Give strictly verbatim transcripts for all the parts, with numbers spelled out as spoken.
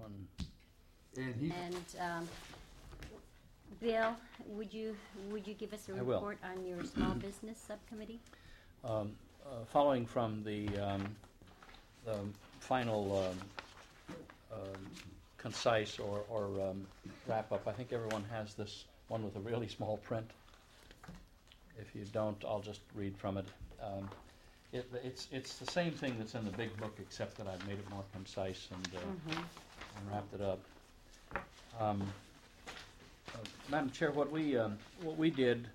and And he, And um, Bill, would you would you give us a I will. report on your small business subcommittee? um, uh, following from the, um, the final um, um, concise or, or um, wrap-up, I think everyone has this one with a really small print. If you don't, I'll just read from it. Um, it it's, it's the same thing that's in the big book, except that I've made it more concise and, uh, Mm-hmm. and wrapped it up. Um, uh, Madam Chair, what we, um, what we did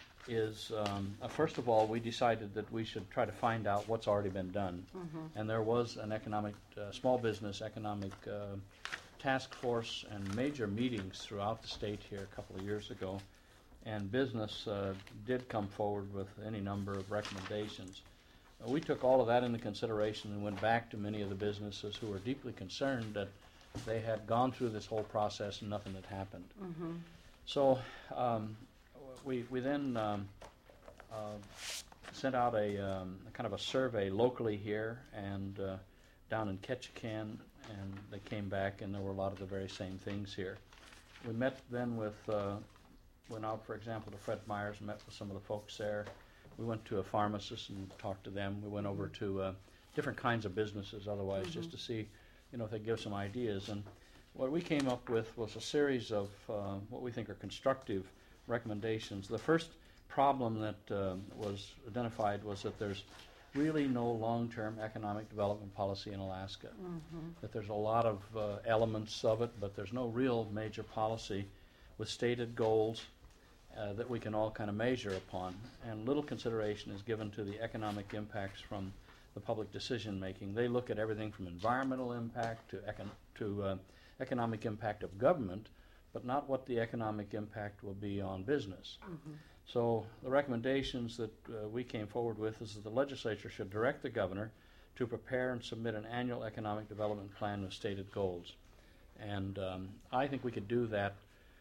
is, um, uh, first of all, we decided that we should try to find out what's already been done. Mm-hmm. And there was an economic, uh, small business economic uh, task force and major meetings throughout the state here a couple of years ago. And business uh, did come forward with any number of recommendations. Uh, we took all of that into consideration and went back to many of the businesses who were deeply concerned that they had gone through this whole process and nothing had happened. Mm-hmm. So um, we, we then um, uh, sent out a, um, a kind of a survey locally here and uh, down in Ketchikan, and they came back and there were a lot of the very same things here. We met then with, uh, went out, for example, to Fred Meyer's, met with some of the folks there. We went to a pharmacist and talked to them. We went over to uh, different kinds of businesses otherwise, Mm-hmm. just to see, you know, if they give some ideas. And what we came up with was a series of uh, what we think are constructive recommendations. The first problem that uh, was identified was that there's really no long-term economic development policy in Alaska. Mm-hmm. That there's a lot of uh, elements of it, but there's no real major policy with stated goals uh, that we can all kind of measure upon. And little consideration is given to the economic impacts from the public decision-making. They look at everything from environmental impact to, econ- to uh, economic impact of government, but not what the economic impact will be on business. Mm-hmm. So the recommendations that uh, we came forward with is that the legislature should direct the governor to prepare and submit an annual economic development plan with stated goals. And um, I think we could do that.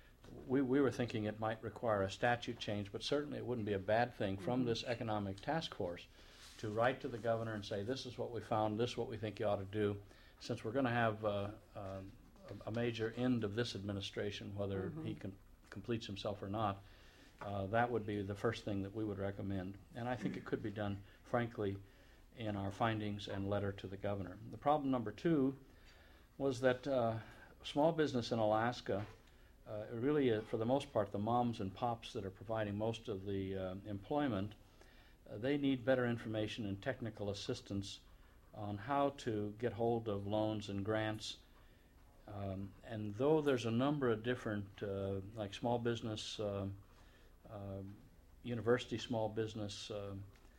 We, we were thinking it might require a statute change, but certainly it wouldn't be a bad thing from this economic task force to write to the governor and say, this is what we found, this is what we think you ought to do. Since we're going to have uh, um, a major end of this administration, whether Mm-hmm. he can, completes himself or not, uh, that would be the first thing that we would recommend. And I think it could be done, frankly, in our findings and letter to the governor. The problem number two was that uh, small business in Alaska, uh, really, uh, for the most part, the moms and pops that are providing most of the uh, employment, uh, they need better information and technical assistance on how to get hold of loans and grants. Um, and though there's a number of different, uh, like small business, uh, uh, university small business, uh,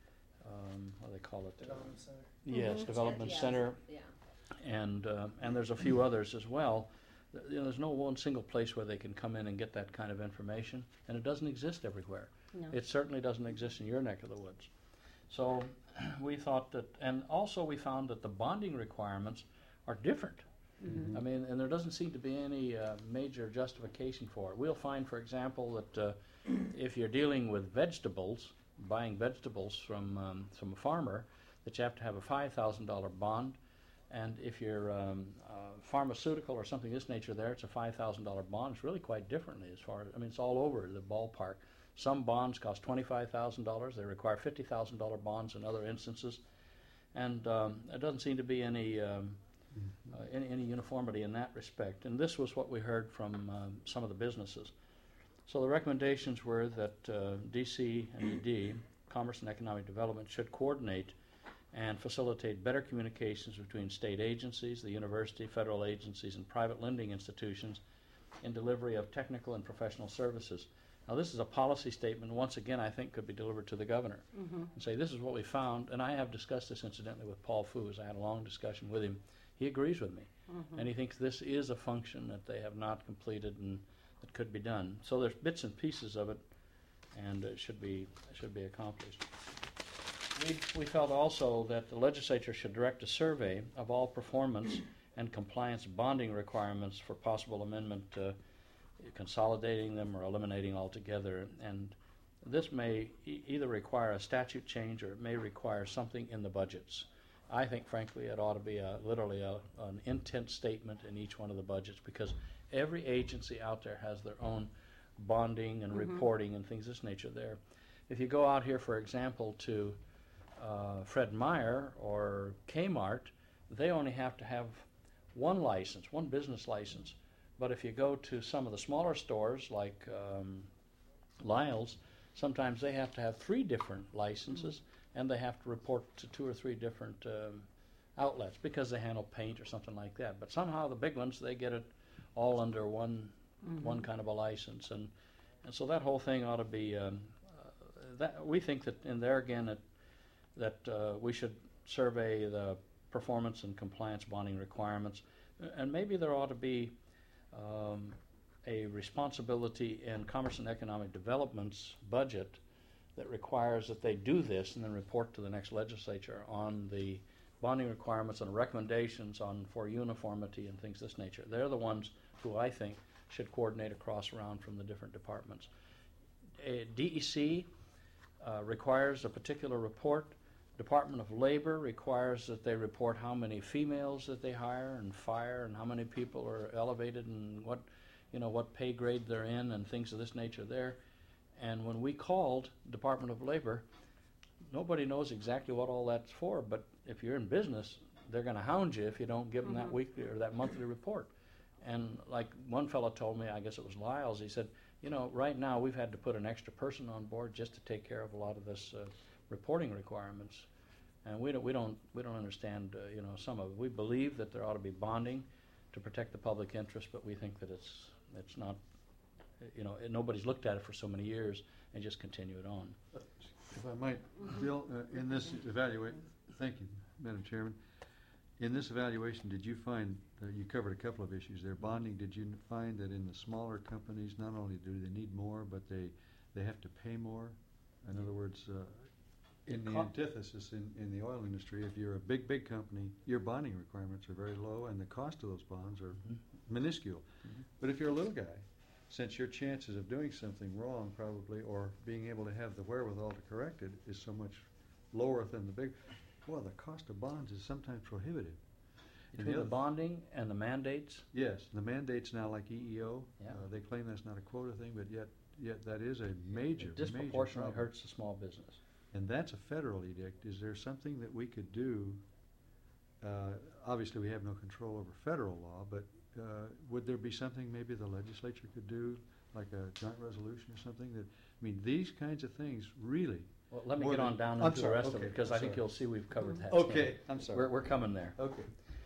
um, what do they call it? Development Center. Yes, Mhm. Development Yes. Center, Yeah. and uh, and there's a few others as well. Th- You know, there's no one single place where they can come in and get that kind of information, and it doesn't exist everywhere. No. It certainly doesn't exist in your neck of the woods. So we thought that, and also we found that the bonding requirements are different. Mm-hmm. I mean, and there doesn't seem to be any uh, major justification for it. We'll find, for example, that uh, if you're dealing with vegetables, buying vegetables from um, from a farmer, that you have to have a five thousand dollars bond. And if you're um, uh, pharmaceutical or something of this nature there, it's a five thousand dollars bond. It's really quite differently as far as, I mean, it's all over the ballpark. Some bonds cost twenty-five thousand dollars. They require fifty thousand dollars bonds in other instances. And um, there doesn't seem to be any, um, uh, any any uniformity in that respect. And this was what we heard from um, some of the businesses. So the recommendations were that uh, D C and E D, Commerce and Economic Development, should coordinate and facilitate better communications between state agencies, the university, federal agencies, and private lending institutions in delivery of technical and professional services. Now, this is a policy statement, once again, I think could be delivered to the governor Mm-hmm. and say, this is what we found, and I have discussed this incidentally with Paul Foos. I had a long discussion with him. He agrees with me, Mm-hmm. and he thinks this is a function that they have not completed and that could be done. So there's bits and pieces of it, and it should be, it should be accomplished. We, we felt also that the legislature should direct a survey of all performance and compliance bonding requirements for possible amendment, uh, consolidating them or eliminating altogether. And this may e- either require a statute change or it may require something in the budgets. I think, frankly, it ought to be a, literally a, an intent statement in each one of the budgets, because every agency out there has their own bonding and Mhm. reporting and things of this nature there. If you go out here, for example, to uh, Fred Meyer or Kmart, they only have to have one license, one business license. But if you go to some of the smaller stores like um, Lyle's, sometimes they have to have three different licenses, and they have to report to two or three different um, outlets because they handle paint or something like that. But somehow the big ones, they get it all under one Mhm. one kind of a license, and and so that whole thing ought to be. Um, uh, that we think that in there again that that uh, we should survey the performance and compliance bonding requirements, and maybe there ought to be um, a responsibility in Commerce and Economic Development's budget that requires that they do this and then report to the next legislature on the bonding requirements and recommendations on for uniformity and things of this nature. They're the ones who I think should coordinate across around from the different departments. A D E C uh, requires a particular report. Department of Labor requires that they report how many females that they hire and fire and how many people are elevated and what, you know, what pay grade they're in and things of this nature there. And when we called Department of Labor, nobody knows exactly what all that's for, but if you're in business, they're going to hound you if you don't give them Mhm. that weekly or that monthly report. And like one fellow told me, I guess it was Lyles, he said, you know, right now we've had to put an extra person on board just to take care of a lot of this uh, reporting requirements. And we don't, we don't, we don't understand, uh, you know, some of it. We believe that there ought to be bonding to protect the public interest, but we think that it's, it's not, you know, it, nobody's looked at it for so many years and just continue it on. If I might, Bill, uh, in this evaluate, thank you, Madam Chairman. In this evaluation, did you find, uh, you covered a couple of issues there. Bonding, did you find that in the smaller companies, not only do they need more, but they, they have to pay more? In other words, uh, in the Co- antithesis in, in the oil industry, if you're a big, big company, your bonding requirements are very low and the cost of those bonds are Mhm. minuscule. Mhm. But if you're a little guy, since your chances of doing something wrong probably, or being able to have the wherewithal to correct it, is so much lower than the big, well, the cost of bonds is sometimes prohibitive. And Between the other- bonding and the mandates, Yes, the mandate's now like E E O. Yeah. Uh, they claim that's not a quota thing, but yet, yet that is a major, it major disproportionately problem. hurts the small business. And that's a federal edict. Is there something that we could do? Uh, obviously, we have no control over federal law, but uh, would there be something maybe the legislature could do, like a joint resolution or something? That I mean, these kinds of things really. Well, let me More get on than- down I'm into the sorry, rest of okay, it, because I'm I think sorry. you'll see we've covered that. Okay, I'm sorry. We're, we're coming there. Okay.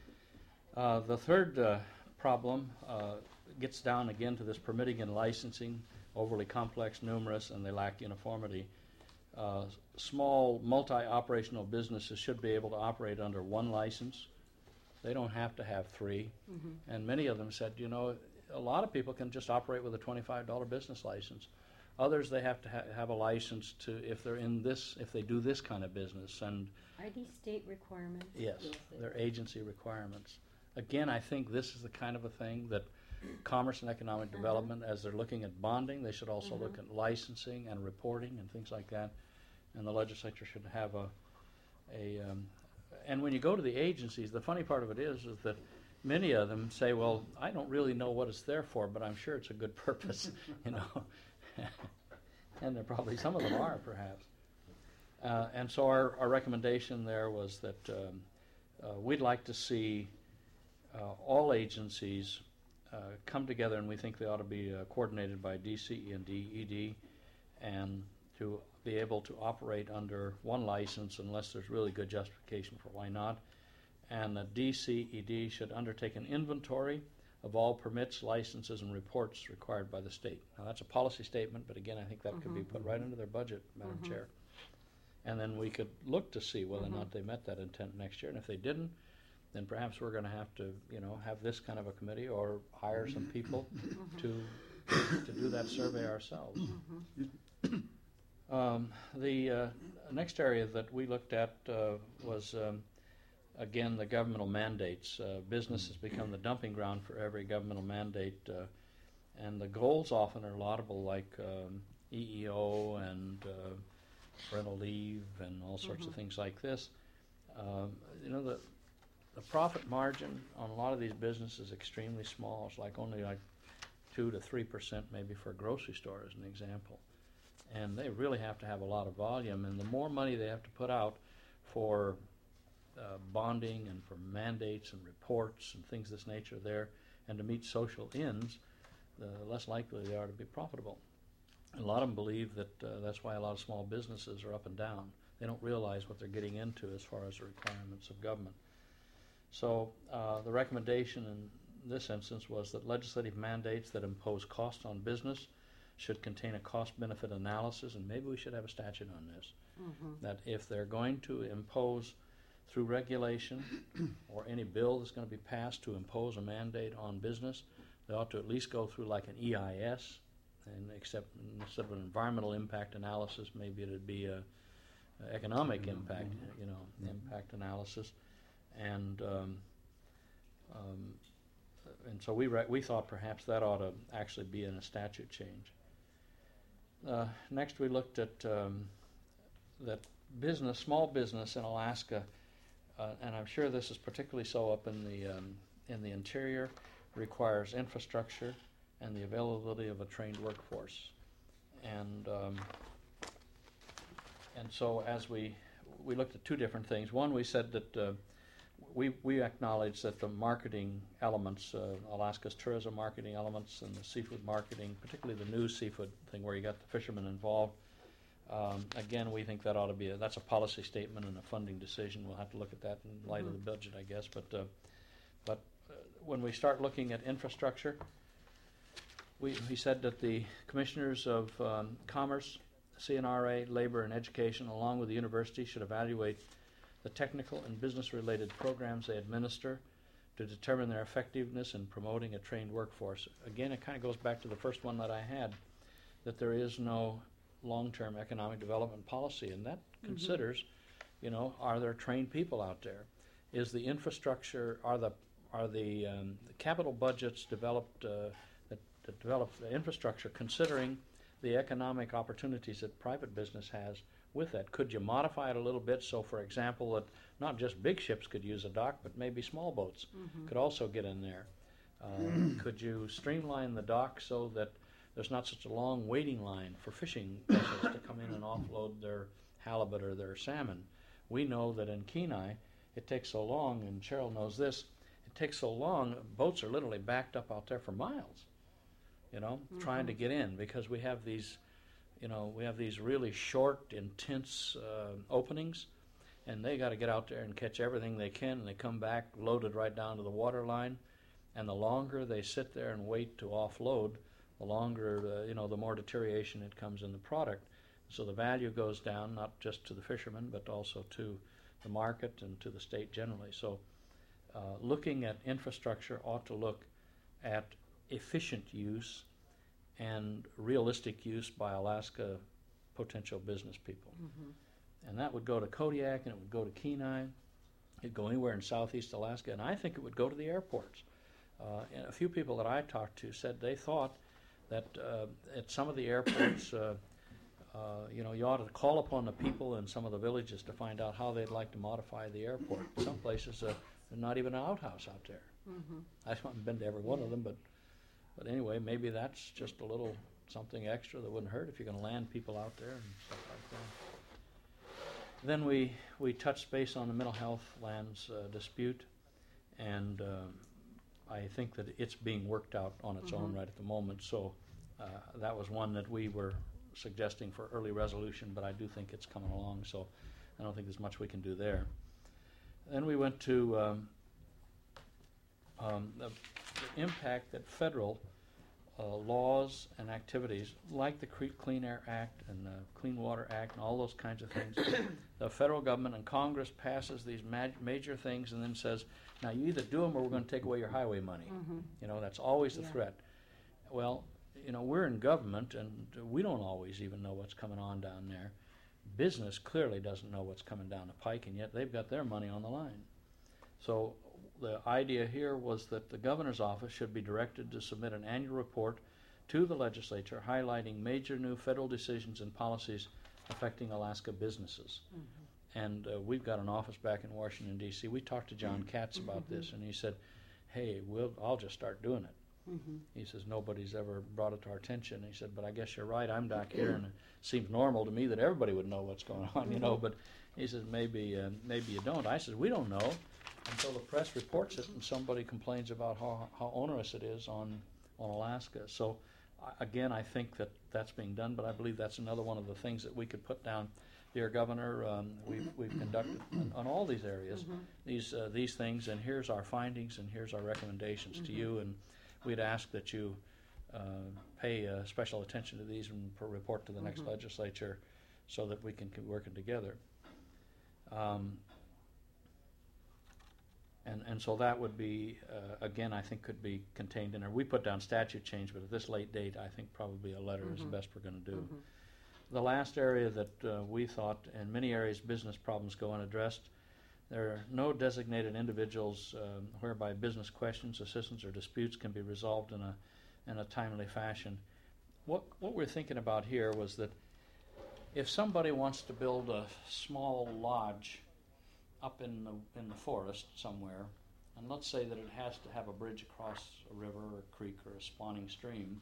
Uh, the third uh, problem uh, gets down again to this permitting and licensing, overly complex, numerous, and they lack uniformity. Uh, small multi-operational businesses should be able to operate under one license. They don't have to have three. Mhm. And many of them said, you know, a lot of people can just operate with a twenty-five dollar business license. Others, they have to ha- have a license to, if they're in this, if they do this kind of business. And Are these state requirements? yes, they they're agency requirements. Again, I think this is the kind of a thing that Commerce and Economic Uh-huh. Development, as they're looking at bonding, they should also look Mhm. at licensing and reporting and things like that. And the legislature should have a, a, um, and when you go to the agencies, the funny part of it is, is that many of them say, well, I don't really know what it's there for, but I'm sure it's a good purpose, you know. And there probably, some of them are, perhaps. Uh, and so our, our recommendation there was that um, uh, we'd like to see uh, all agencies uh, come together, and we think they ought to be uh, coordinated by D C E and D E D, and to be able to operate under one license unless there's really good justification for why not. And the D C E D should undertake an inventory of all permits, licenses, and reports required by the state. Now, that's a policy statement, but again, I think that could be Mhm. put right into their budget, Madam Mhm. Chair. And then we could look to see whether Mhm. or not they met that intent next year. And if they didn't, then perhaps we're going to have to, you know, have this kind of a committee or hire some people to to do that survey ourselves. Mhm. Um, the uh, next area that we looked at uh, was, um, again, the governmental mandates. Uh, business has become the dumping ground for every governmental mandate, uh, and the goals often are laudable, like um, E E O and uh, parental leave and all sorts of Mhm. things like this. Um, you know, the the profit margin on a lot of these businesses is extremely small. It's like only like two to three percent maybe for a grocery store as an example. And they really have to have a lot of volume, and the more money they have to put out for uh, bonding and for mandates and reports and things of this nature there, and to meet social ends, the less likely they are to be profitable. And a lot of them believe that uh, that's why a lot of small businesses are up and down. They don't realize what they're getting into as far as the requirements of government. So uh, the recommendation in this instance was that legislative mandates that impose cost on business should contain a cost-benefit analysis, and maybe we should have a statute on this, Mhm. that if they're going to impose through regulation or any bill that's going to be passed to impose a mandate on business, they ought to at least go through like an E I S, and except instead of an environmental impact analysis, maybe it'd be a, a economic impact, you know, Mhm. impact analysis, and um, um, and so we re- we thought perhaps that ought to actually be in a statute change. Uh, next, we looked at um, that business, small business in Alaska, uh, and I'm sure this is particularly so up in the um, in the interior, requires infrastructure and the availability of a trained workforce. And um, and so as we we looked at two different things. One, we said that uh, we we acknowledge that the marketing elements, uh, Alaska's tourism marketing elements and the seafood marketing, particularly the new seafood thing where you got the fishermen involved, um, again, we think that ought to be a, that's a policy statement and a funding decision. We'll have to look at that in light of the budget, I guess. But uh, but uh, when we start looking at infrastructure, we we said that the commissioners of um, Commerce, C N R A, Labor, and Education, along with the university, should evaluate the technical and business-related programs they administer to determine their effectiveness in promoting a trained workforce. Again, it kind of goes back to the first one that I had, that there is no long-term economic development policy, and that Mhm. considers, you know, are there trained people out there? Is the infrastructure, are the are the, um, the capital budgets developed uh, that, that develop the infrastructure considering the economic opportunities that private business has with that? Could you modify it a little bit so, for example, that not just big ships could use a dock, but maybe small boats Mhm. could also get in there? Uh, could you streamline the dock so that there's not such a long waiting line for fishing vessels to come in and offload their halibut or their salmon? We know that in Kenai, it takes so long, and Cheryl knows this, it takes so long, boats are literally backed up out there for miles, you know, trying to get in, because we have these, you know, we have these really short, intense uh, openings, and they got to get out there and catch everything they can, and they come back loaded right down to the water line, and the longer they sit there and wait to offload, the longer, uh, you know, the more deterioration it comes in the product. So the value goes down, not just to the fishermen, but also to the market and to the state generally. So uh, looking at infrastructure ought to look at efficient use and realistic use by Alaska potential business people. Mhm. And that would go to Kodiak, and it would go to Kenai. It'd go anywhere in southeast Alaska, and I think it would go to the airports. Uh, and a few people that I talked to said they thought that uh, at some of the airports, uh, uh, you know, you ought to call upon the people in some of the villages to find out how they'd like to modify the airport. Some places, uh, there's not even an outhouse out there. Mhm. I haven't been to every one of them, but but anyway, maybe that's just a little something extra that wouldn't hurt if you're going to land people out there and stuff like that. Then we we touched base on the mental health lands uh, dispute, and um, I think that it's being worked out on its own Mhm. right at the moment. So uh, that was one that we were suggesting for early resolution, but I do think it's coming along. So I don't think there's much we can do there. Then we went to um, um, the, the impact that federal uh, laws and activities, like the Cre- Clean Air Act and the Clean Water Act and all those kinds of things, the federal government and Congress passes these ma- major things and then says, now you either do them or we're going to take away your highway money. Mhm. You know, that's always the Yeah. threat. Well, you know, we're in government and we don't always even know what's coming on down there. Business clearly doesn't know what's coming down the pike, and yet they've got their money on the line. So the idea here was that the governor's office should be directed to submit an annual report to the legislature highlighting major new federal decisions and policies affecting Alaska businesses. Mhm. And uh, we've got an office back in Washington, D C We talked to John Katz about Mm-hmm. this, and he said, hey, we'll, I'll just start doing it. Mm-hmm. He says, nobody's ever brought it to our attention. He said, but I guess you're right. I'm back here, and it seems normal to me that everybody would know what's going on, you know. But he says, maybe uh, maybe you don't. I said, we don't know until the press reports it and somebody complains about how, how onerous it is on, on Alaska. So, uh, again, I think that that's being done, but I believe that's another one of the things that we could put down. Dear Governor, um, we've, we've conducted on, on all these areas these uh, these things, and here's our findings, and here's our recommendations to you, and we'd ask that you uh, pay uh, special attention to these and per- report to the next legislature so that we can keep working together. Um, and, and so that would be, uh, again, I think could be contained in there. We put down statute change, but at this late date, I think probably a letter is the best we're going to do. The last area that uh, we thought, in many areas, business problems go unaddressed. There are no designated individuals um, whereby business questions, assistance, or disputes can be resolved in a in a timely fashion. What what we're thinking about here was that if somebody wants to build a small lodge up in the in the forest somewhere, and let's say that it has to have a bridge across a river or a creek or a spawning stream,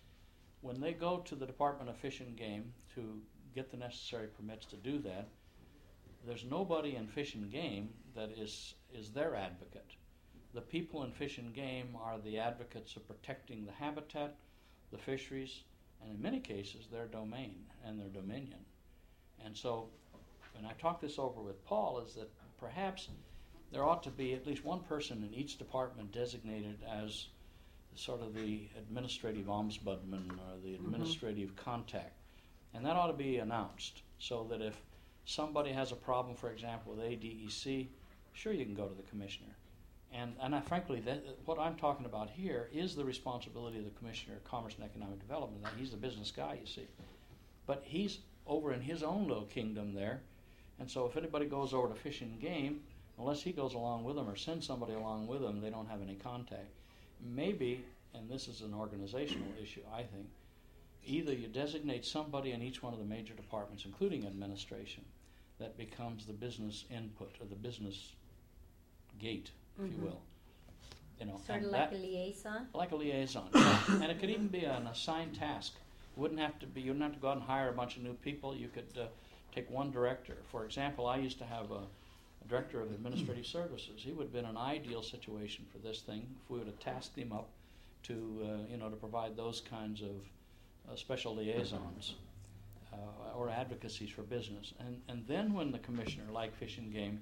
when they go to the Department of Fish and Game to get the necessary permits to do that, there's nobody in Fish and Game that is is their advocate. The people in Fish and Game are the advocates of protecting the habitat, the fisheries, and in many cases their domain and their dominion. And so, when I talked this over with Paul, is that perhaps there ought to be at least one person in each department designated as sort of the administrative ombudsman or the administrative mm-hmm. contact. And that ought to be announced so that if somebody has a problem, for example, with A D E C, sure, you can go to the commissioner. And, and I, frankly, that, what I'm talking about here is the responsibility of the Commissioner of Commerce and Economic Development. Now, he's the business guy, you see. But he's over in his own little kingdom there. And so if anybody goes over to Fish and Game, unless he goes along with them or sends somebody along with them, they don't have any contact. Maybe, and this is an organizational issue, I think, either you designate somebody in each one of the major departments, including administration, that becomes the business input or the business gate, if Mm-hmm. you will. You know, Sort and of that, like a liaison? like a liaison. Yeah. And it could even be an assigned task. It wouldn't have to be, you wouldn't have to go out and hire a bunch of new people. You could uh, take one director. For example, I used to have a, a director of administrative services. He would have been an ideal situation for this thing if we would have tasked him up to, uh, you know, to provide those kinds of uh, special liaisons uh, or advocacies for business. And, and then when the commissioner, like Fish and Game,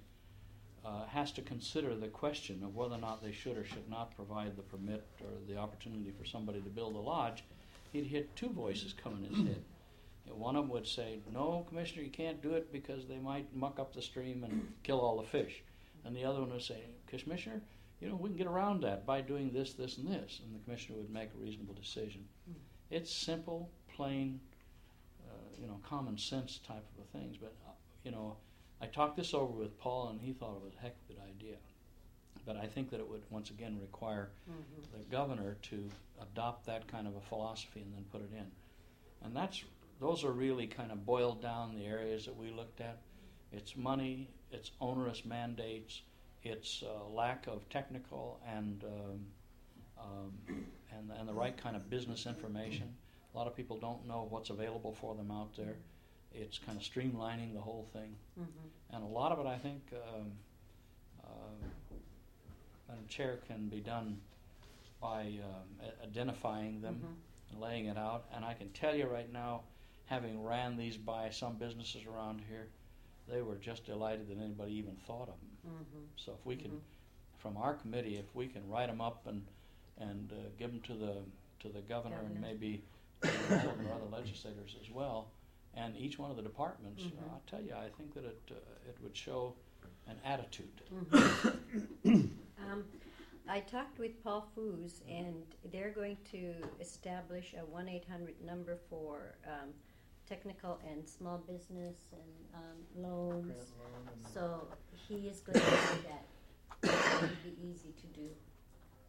uh, has to consider the question of whether or not they should or should not provide the permit or the opportunity for somebody to build a lodge, he'd hit two voices come in his head. You know, one of them would say, no, Commissioner, you can't do it because they might muck up the stream and kill all the fish. And the other one would say, Commissioner, you know, we can get around that by doing this, this, and this. And the Commissioner would make a reasonable decision. Mm. It's simple, plain, uh, you know, common sense type of things. But, uh, you know, I talked this over with Paul, and he thought it was a heck of a good idea. But I think that it would, once again, require mm-hmm. the governor to adopt that kind of a philosophy and then put it in. And that's those are really kind of boiled down the areas that we looked at. It's money, it's onerous mandates, it's uh, lack of technical and, um, um, and and the right kind of business information. A lot of people don't know what's available for them out there. It's kind of streamlining the whole thing. Mm-hmm. And a lot of it, I think, um, uh, Madam Chair, can be done by um, a- identifying them mm-hmm. and laying it out. And I can tell you right now, having ran these by some businesses around here, they were just delighted that anybody even thought of them. Mm-hmm. So if we can, mm-hmm. from our committee, if we can write them up and and uh, give them to the to the governor, governor. and maybe to all of our other legislators as well, and each one of the departments, mm-hmm. uh, I'll tell you, I think that it uh, it would show an attitude. Mm-hmm. um, I talked with Paul Foos, and they're going to establish a one eight hundred number for um, technical and small business and um, loans. So he is going to do that. It would be easy to do.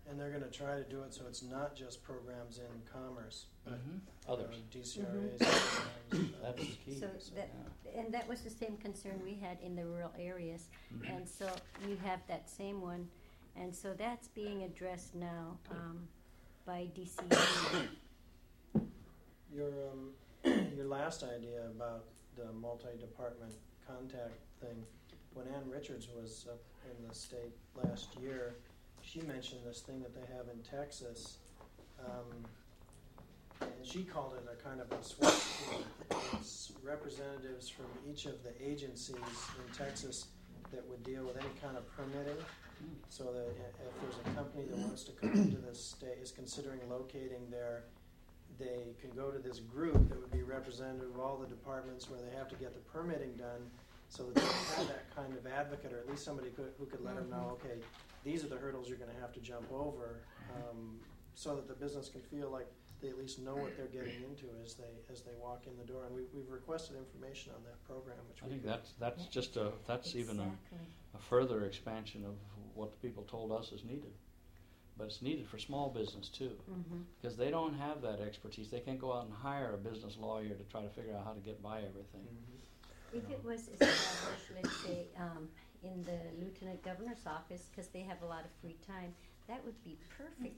and they're going to try to do it so it's not just programs in commerce, but Mhm. uh, Others. D C R As. Mhm. That's the key. So So, that, yeah. and that was the same concern we had in the rural areas. Mhm. And so you have that same one, and so that's being addressed now um, by D C E. Your um, your last idea about the multi-department contact thing, when Ann Richards was up in the state last year, she mentioned this thing that they have in Texas, um, and she called it a kind of a SWAT team. It's representatives from each of the agencies in Texas that would deal with any kind of permitting. So that i- if there's a company that wants to come into this state, is considering locating there, they can go to this group that would be representative of all the departments where they have to get the permitting done, so that they have that kind of advocate, or at least somebody could, who could let them know, okay, these are the hurdles you're going to have to jump over, um, so that the business can feel like they at least know what they're getting into as they as they walk in the door. And we, we've requested information on that program, which I we think could, that's that's just a that's even a, Exactly. a further expansion of what the people told us is needed. But it's needed for small business too, Mhm. because they don't have that expertise. They can't go out and hire a business lawyer to try to figure out how to get by everything. Mhm. If it was established, let's say, um, in the lieutenant governor's office, because they have a lot of free time, that would be perfect.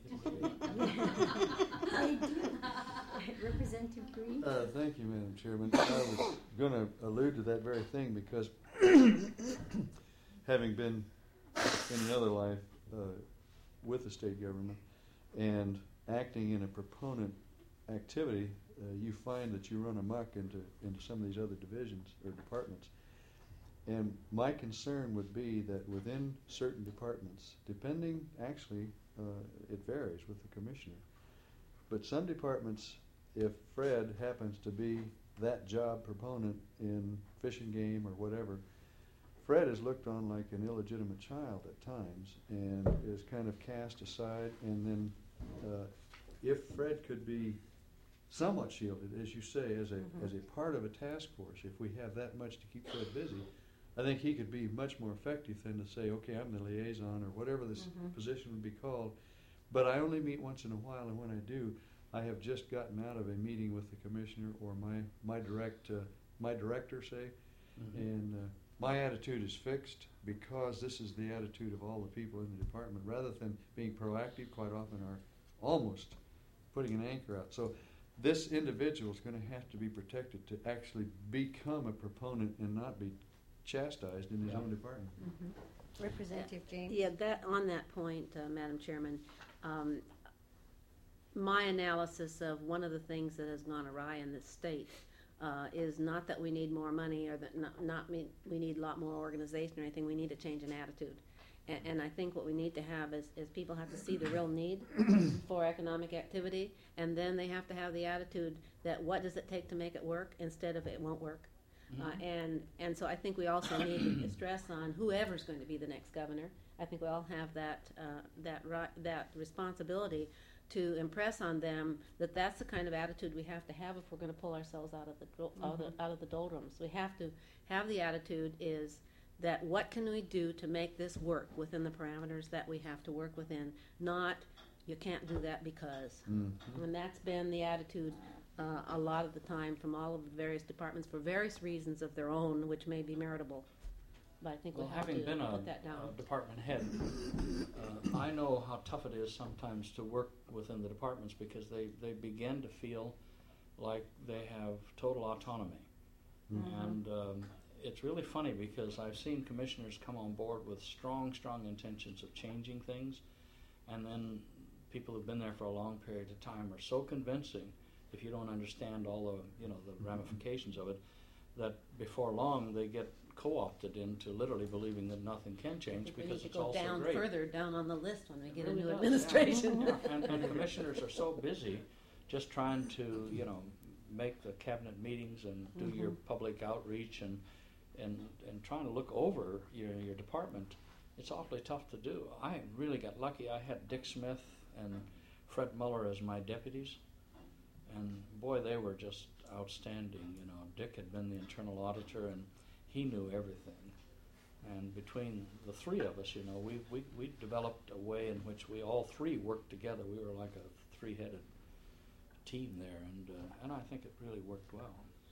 I do. Representative Green? Uh, thank you, Madam Chairman. I was going to allude to that very thing because having been in another life uh, with the state government and acting in a proponent activity, uh, you find that you run amok into, into some of these other divisions or departments. And my concern would be that within certain departments, depending, actually, uh, it varies with the commissioner, but some departments, if Fred happens to be that job proponent in Fish and Game or whatever, Fred is looked on like an illegitimate child at times and is kind of cast aside. And then uh, if Fred could be somewhat shielded, as you say, as a Mhm. as a part of a task force, if we have that much to keep Fred busy, I think he could be much more effective than to say, okay, I'm the liaison or whatever this Mhm. position would be called, but I only meet once in a while, and when I do, I have just gotten out of a meeting with the commissioner or my my direct uh, my director, say, Mhm. and uh, my attitude is fixed because this is the attitude of all the people in the department, rather than being proactive, quite often are almost putting an anchor out. So this individual is going to have to be protected to actually become a proponent and not be chastised in his Yeah. own department. Mhm. Representative James? Yeah, that, on that point, uh, Madam Chairman, um, my analysis of one of the things that has gone awry in this state uh, is not that we need more money or that not, not me, we need a lot more organization or anything. We need to change an attitude. And, and I think what we need to have is, is people have to see the real need for economic activity, and then they have to have the attitude that what does it take to make it work instead of it won't work. Uh, and and so I think we also need to stress on whoever's going to be the next governor. I think we all have that uh, that ri- that responsibility to impress on them that that's the kind of attitude we have to have if we're going to pull ourselves out of the dro- out, of the, out of the doldrums. We have to have the attitude is that what can we do to make this work within the parameters that we have to work within, not you can't do that because. Mm. And that's been the attitude uh, a lot of the time from all of the various departments for various reasons of their own, which may be meritable. But I think Well, we have having to been a, put that down. a department head, uh, I know how tough it is sometimes to work within the departments because they, they begin to feel like they have total autonomy. Mhm. And um, it's really funny because I've seen commissioners come on board with strong, strong intentions of changing things, and then people who've been there for a long period of time are so convincing, if you don't understand all the, you know, the ramifications of it, that before long they get co-opted into literally believing that nothing can I change think we because need to it's go all so down great. further down on the list when we It get really a new does, administration. yeah. and, and commissioners are so busy just trying to, you know, make the cabinet meetings and do your Mhm. public outreach and and and trying to look over your your department. It's awfully tough to do. I really got lucky. I had Dick Smith and Fred Muller as my deputies, and boy, they were just outstanding. You know, Dick had been the internal auditor, and he knew everything. And between the three of us, you know, we, we, we developed a way in which we all three worked together. We were like a three-headed team there, and uh, and I think it really worked well.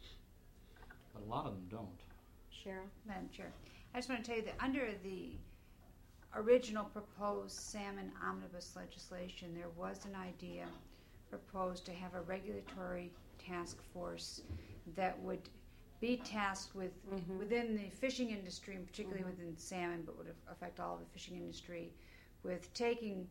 But a lot of them don't. Cheryl? Madam Chair, I just want to tell you that under the original proposed salmon omnibus legislation, there was an idea proposed to have a regulatory task force that would be tasked with, Mhm. within the fishing industry, and particularly Mhm. within salmon, but would affect all of the fishing industry, with taking,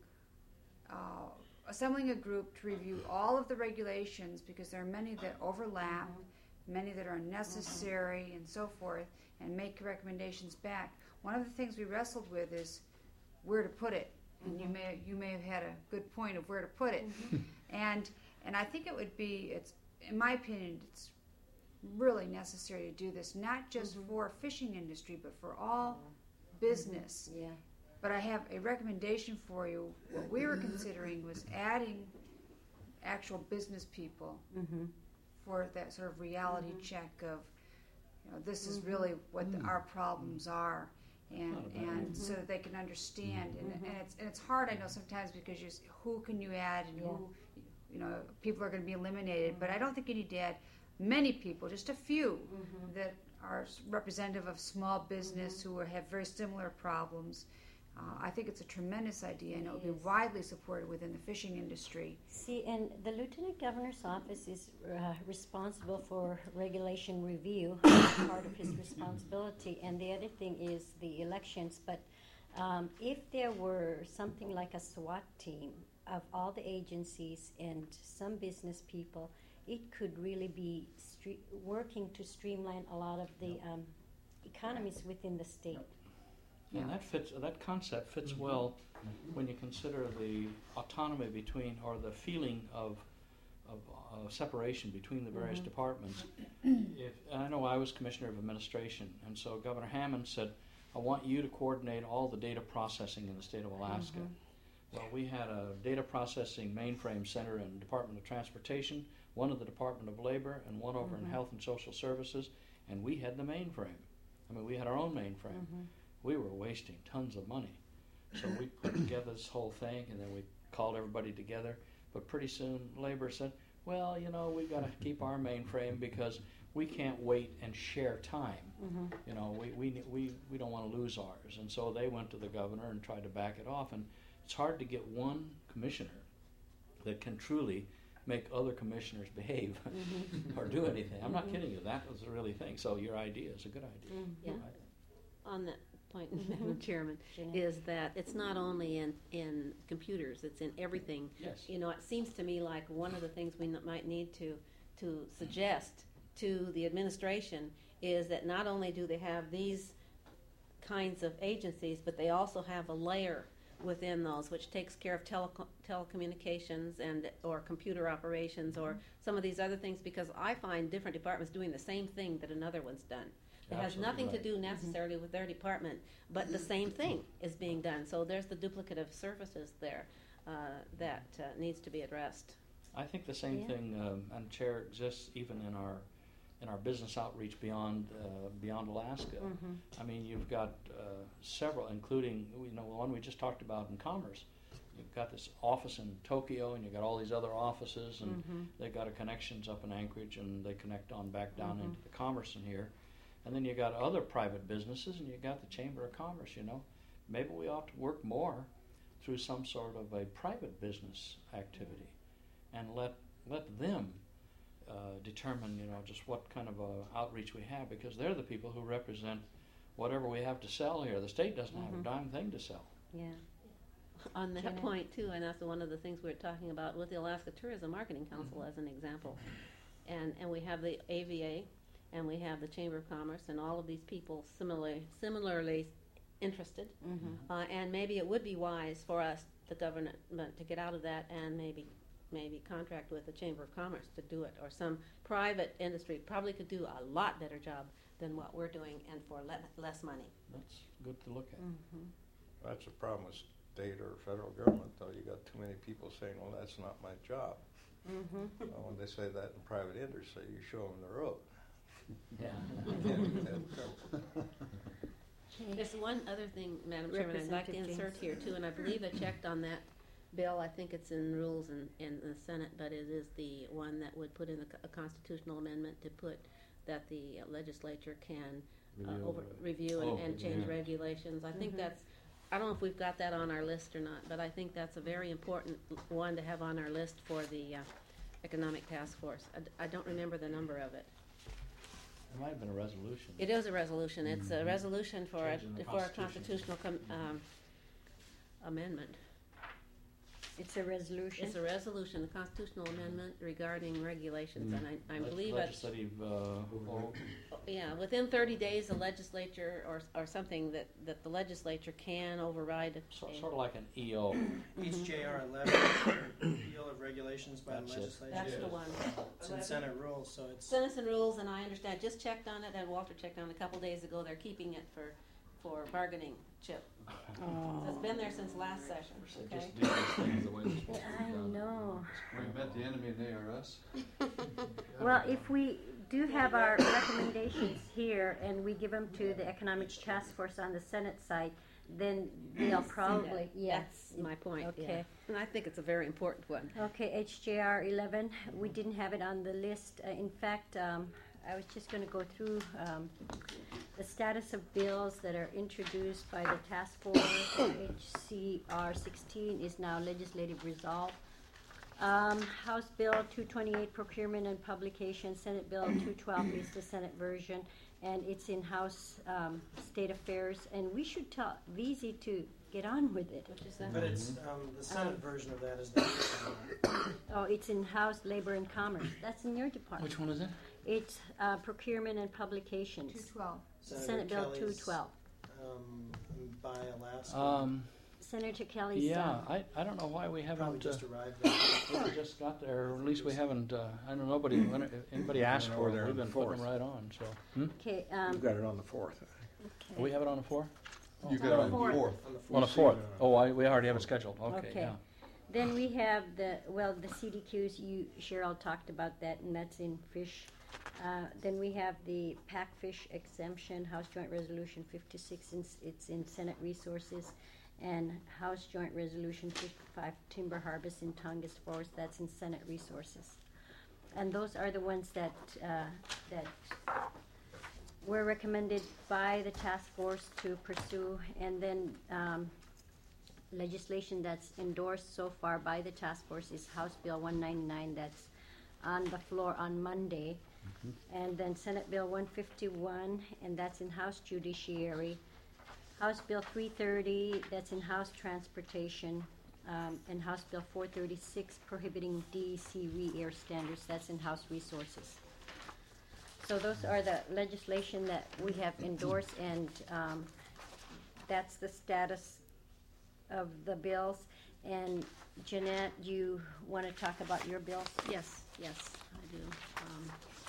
uh, assembling a group to review all of the regulations, because there are many that overlap, many that are unnecessary, and so forth, and make recommendations back. One of the things we wrestled with is where to put it, and you may you may have had a good point of where to put it, and and I think it would be, it's in my opinion, it's really necessary to do this, not just Mhm. for fishing industry, but for all business. Yeah. But I have a recommendation for you. What we were considering was adding actual business people Mm-hmm. for that sort of reality Mhm. check of, you know, this is Mhm. really what the, Mm. our problems are, and Not a bad and idea. so that they can understand. And, Mhm. and it's and it's hard, I know, sometimes, because you s- who can you add, and Yeah. who, you know, people are going to be eliminated. But I don't think you need to add many people, just a few Mm-hmm. that are s- representative of small business who are, have very similar problems. Uh, I think it's a tremendous idea, and it would be Yes. widely supported within the fishing industry. See, and the Lieutenant Governor's office is uh, responsible for regulation review, part of his responsibility, and the other thing is the elections. But um, if there were something like a SWAT team of all the agencies and some business people, it could really be stre- working to streamline a lot of the um, economies within the state. And that fits. That concept fits Mhm. well when you consider the autonomy between, or the feeling of, of uh, separation between the various Mhm. departments. If, and I know I was Commissioner of Administration, and so Governor Hammond said, "I want you to coordinate all the data processing in the state of Alaska." Mhm. Well, we had a data processing mainframe center in the Department of Transportation, one in the Department of Labor, and one over Mhm. in Health and Social Services, and we had the mainframe. I mean, we had our own mainframe. Mhm. We were wasting tons of money. So we put together this whole thing, and then we called everybody together. But pretty soon, Labor said, well, you know, we've got to keep our mainframe because we can't wait and share time. Mhm. You know, we, we, we, we don't want to lose ours. And so they went to the governor and tried to back it off. And it's hard to get one commissioner that can truly make other commissioners behave Mhm. or do anything. I'm not Mhm. kidding you. That was the really thing. So your idea is a good idea. Mhm. Yeah. On that point, Madam Chairman, Jeanette? is that it's not only in, in computers, it's in everything. Yes. You know, it seems to me like one of the things we n- might need to, to suggest to the administration is that not only do they have these kinds of agencies, but they also have a layer within those which takes care of teleco- telecommunications and or computer operations or some of these other things, because I find different departments doing the same thing that another one's done. It has Absolutely nothing right. to do necessarily with their department, but the same thing is being done. So there's the duplicative services there uh, that uh, needs to be addressed. I think the same Yeah. thing, um, and Chair, exists even in our in our business outreach beyond uh, beyond Alaska. Mhm. I mean, you've got uh, several, including you know one we just talked about in Commerce. You've got this office in Tokyo, and you've got all these other offices, and Mhm. they've got a connections up in Anchorage, and they connect on back down Mhm. into the Commerce in here. And then you got other private businesses, and you got the Chamber of Commerce. You know, maybe we ought to work more through some sort of a private business activity, and let let them uh, determine, you know, just what kind of a outreach we have, because they're the people who represent whatever we have to sell here. The state doesn't have a Mhm. dime thing to sell. Yeah. On that Janet? point too, and that's one of the things we were talking about with the Alaska Tourism Marketing Council as an example. And and we have the A V A, and we have the Chamber of Commerce, and all of these people similarly similarly interested. Mhm. Uh, and maybe it would be wise for us, the government, to get out of that and maybe maybe contract with the Chamber of Commerce to do it, or some private industry probably could do a lot better job than what we're doing, and for le- less money. That's good to look at. Mhm. That's the problem with state or federal government, though. You got too many people saying, well, that's not my job. Mhm. Well, when they say that in private industry, you show them the road. Yeah. Yeah, that's trouble. There's one other thing, Madam Chairman, I'd like to Representative insert James. here too, and I believe I checked on that bill. I think it's in rules in, in the Senate, but it is the one that would put in a, co- a constitutional amendment to put that the legislature can uh, Review over, of- review and, Oh, and change yeah. regulations. I think Mhm. that's, I don't know if we've got that on our list or not, but I think that's a very important one to have on our list for the uh, Economic Task Force. I, d- I don't remember the number of it. It might have been a resolution. It is a resolution. It's a Mhm. resolution for a, Changing the for a Constitution. constitutional com, um, amendment. It's a resolution. It's a resolution, a constitutional amendment regarding regulations, Mm. and I, I Leg- believe it's, Legislative, uh, vote. yeah, within thirty days, the legislature, or, or something that, that the legislature can override. So- a- Sort of like an E O. H J R eleven, repeal of regulations by the That's it. legislature. That's the one. It's in Senate rules, so it's. Citizen rules, and I understand, just checked on it, and Walter checked on it a couple days ago, they're keeping it for, for bargaining chip. So it's been there since last session, They okay? just do these things the way they're supposed to I be done. know. We met the enemy and they are us. Well, if we do have our recommendations here and we give them to the Economic Task Force on the Senate side, then they'll probably, yes. That's my point, Okay. yeah. And I think it's a very important one. Okay, H J R eleven, we didn't have it on the list. Uh, in fact, um, I was just gonna go through, um, the status of bills that are introduced by the task force. H C R sixteen is now legislative resolve. Um, House Bill two twenty-eight, procurement and publication, Senate Bill two twelve is the Senate version, and it's in House, um, State Affairs, and we should tell V Z to get on with it. Which is that? But it's, um, the Senate version of that is the. Oh, it's in House Labor and Commerce, that's in your department. Which one is it? It's uh, procurement and publications. Two twelve. Senate Bill two twelve. Um, by Alaska. Um, Senator Kelly's. yeah, uh, I, I don't know why we Probably haven't, uh, just arrived there. we just got there, or at least we haven't, uh, I know nobody, when it- anybody asked know for they're it, we've on been the putting them fourth. right on, so. Hmm? Okay, um, You've got it on the fourth. okay. We have it on the fourth? You got it on the Fourth. fourth. On the On the fourth. fourth? Oh, I, we already have it scheduled, okay, Okay. yeah. Then we have the, well, the C D Qs, you, Cheryl talked about that, and that's in fish. Uh, then we have the pack fish exemption, House Joint Resolution fifty-six, in s- it's in Senate Resources, and House Joint Resolution fifty-five, timber harvest in Tongass Forest, that's in Senate Resources. And those are the ones that, uh, that were recommended by the task force to pursue, and then, um, legislation that's endorsed so far by the task force is House Bill one ninety-nine, that's on the floor on Monday. And then Senate Bill one fifty-one, and that's in House Judiciary. House Bill three thirty, that's in House Transportation. Um, and House Bill four thirty-six, prohibiting D E C re-air standards, that's in House Resources. So those are the legislation that we have endorsed, and um, that's the status of the bills. And Jeanette, you want to talk about your bills? Yes, yes, I do. Um,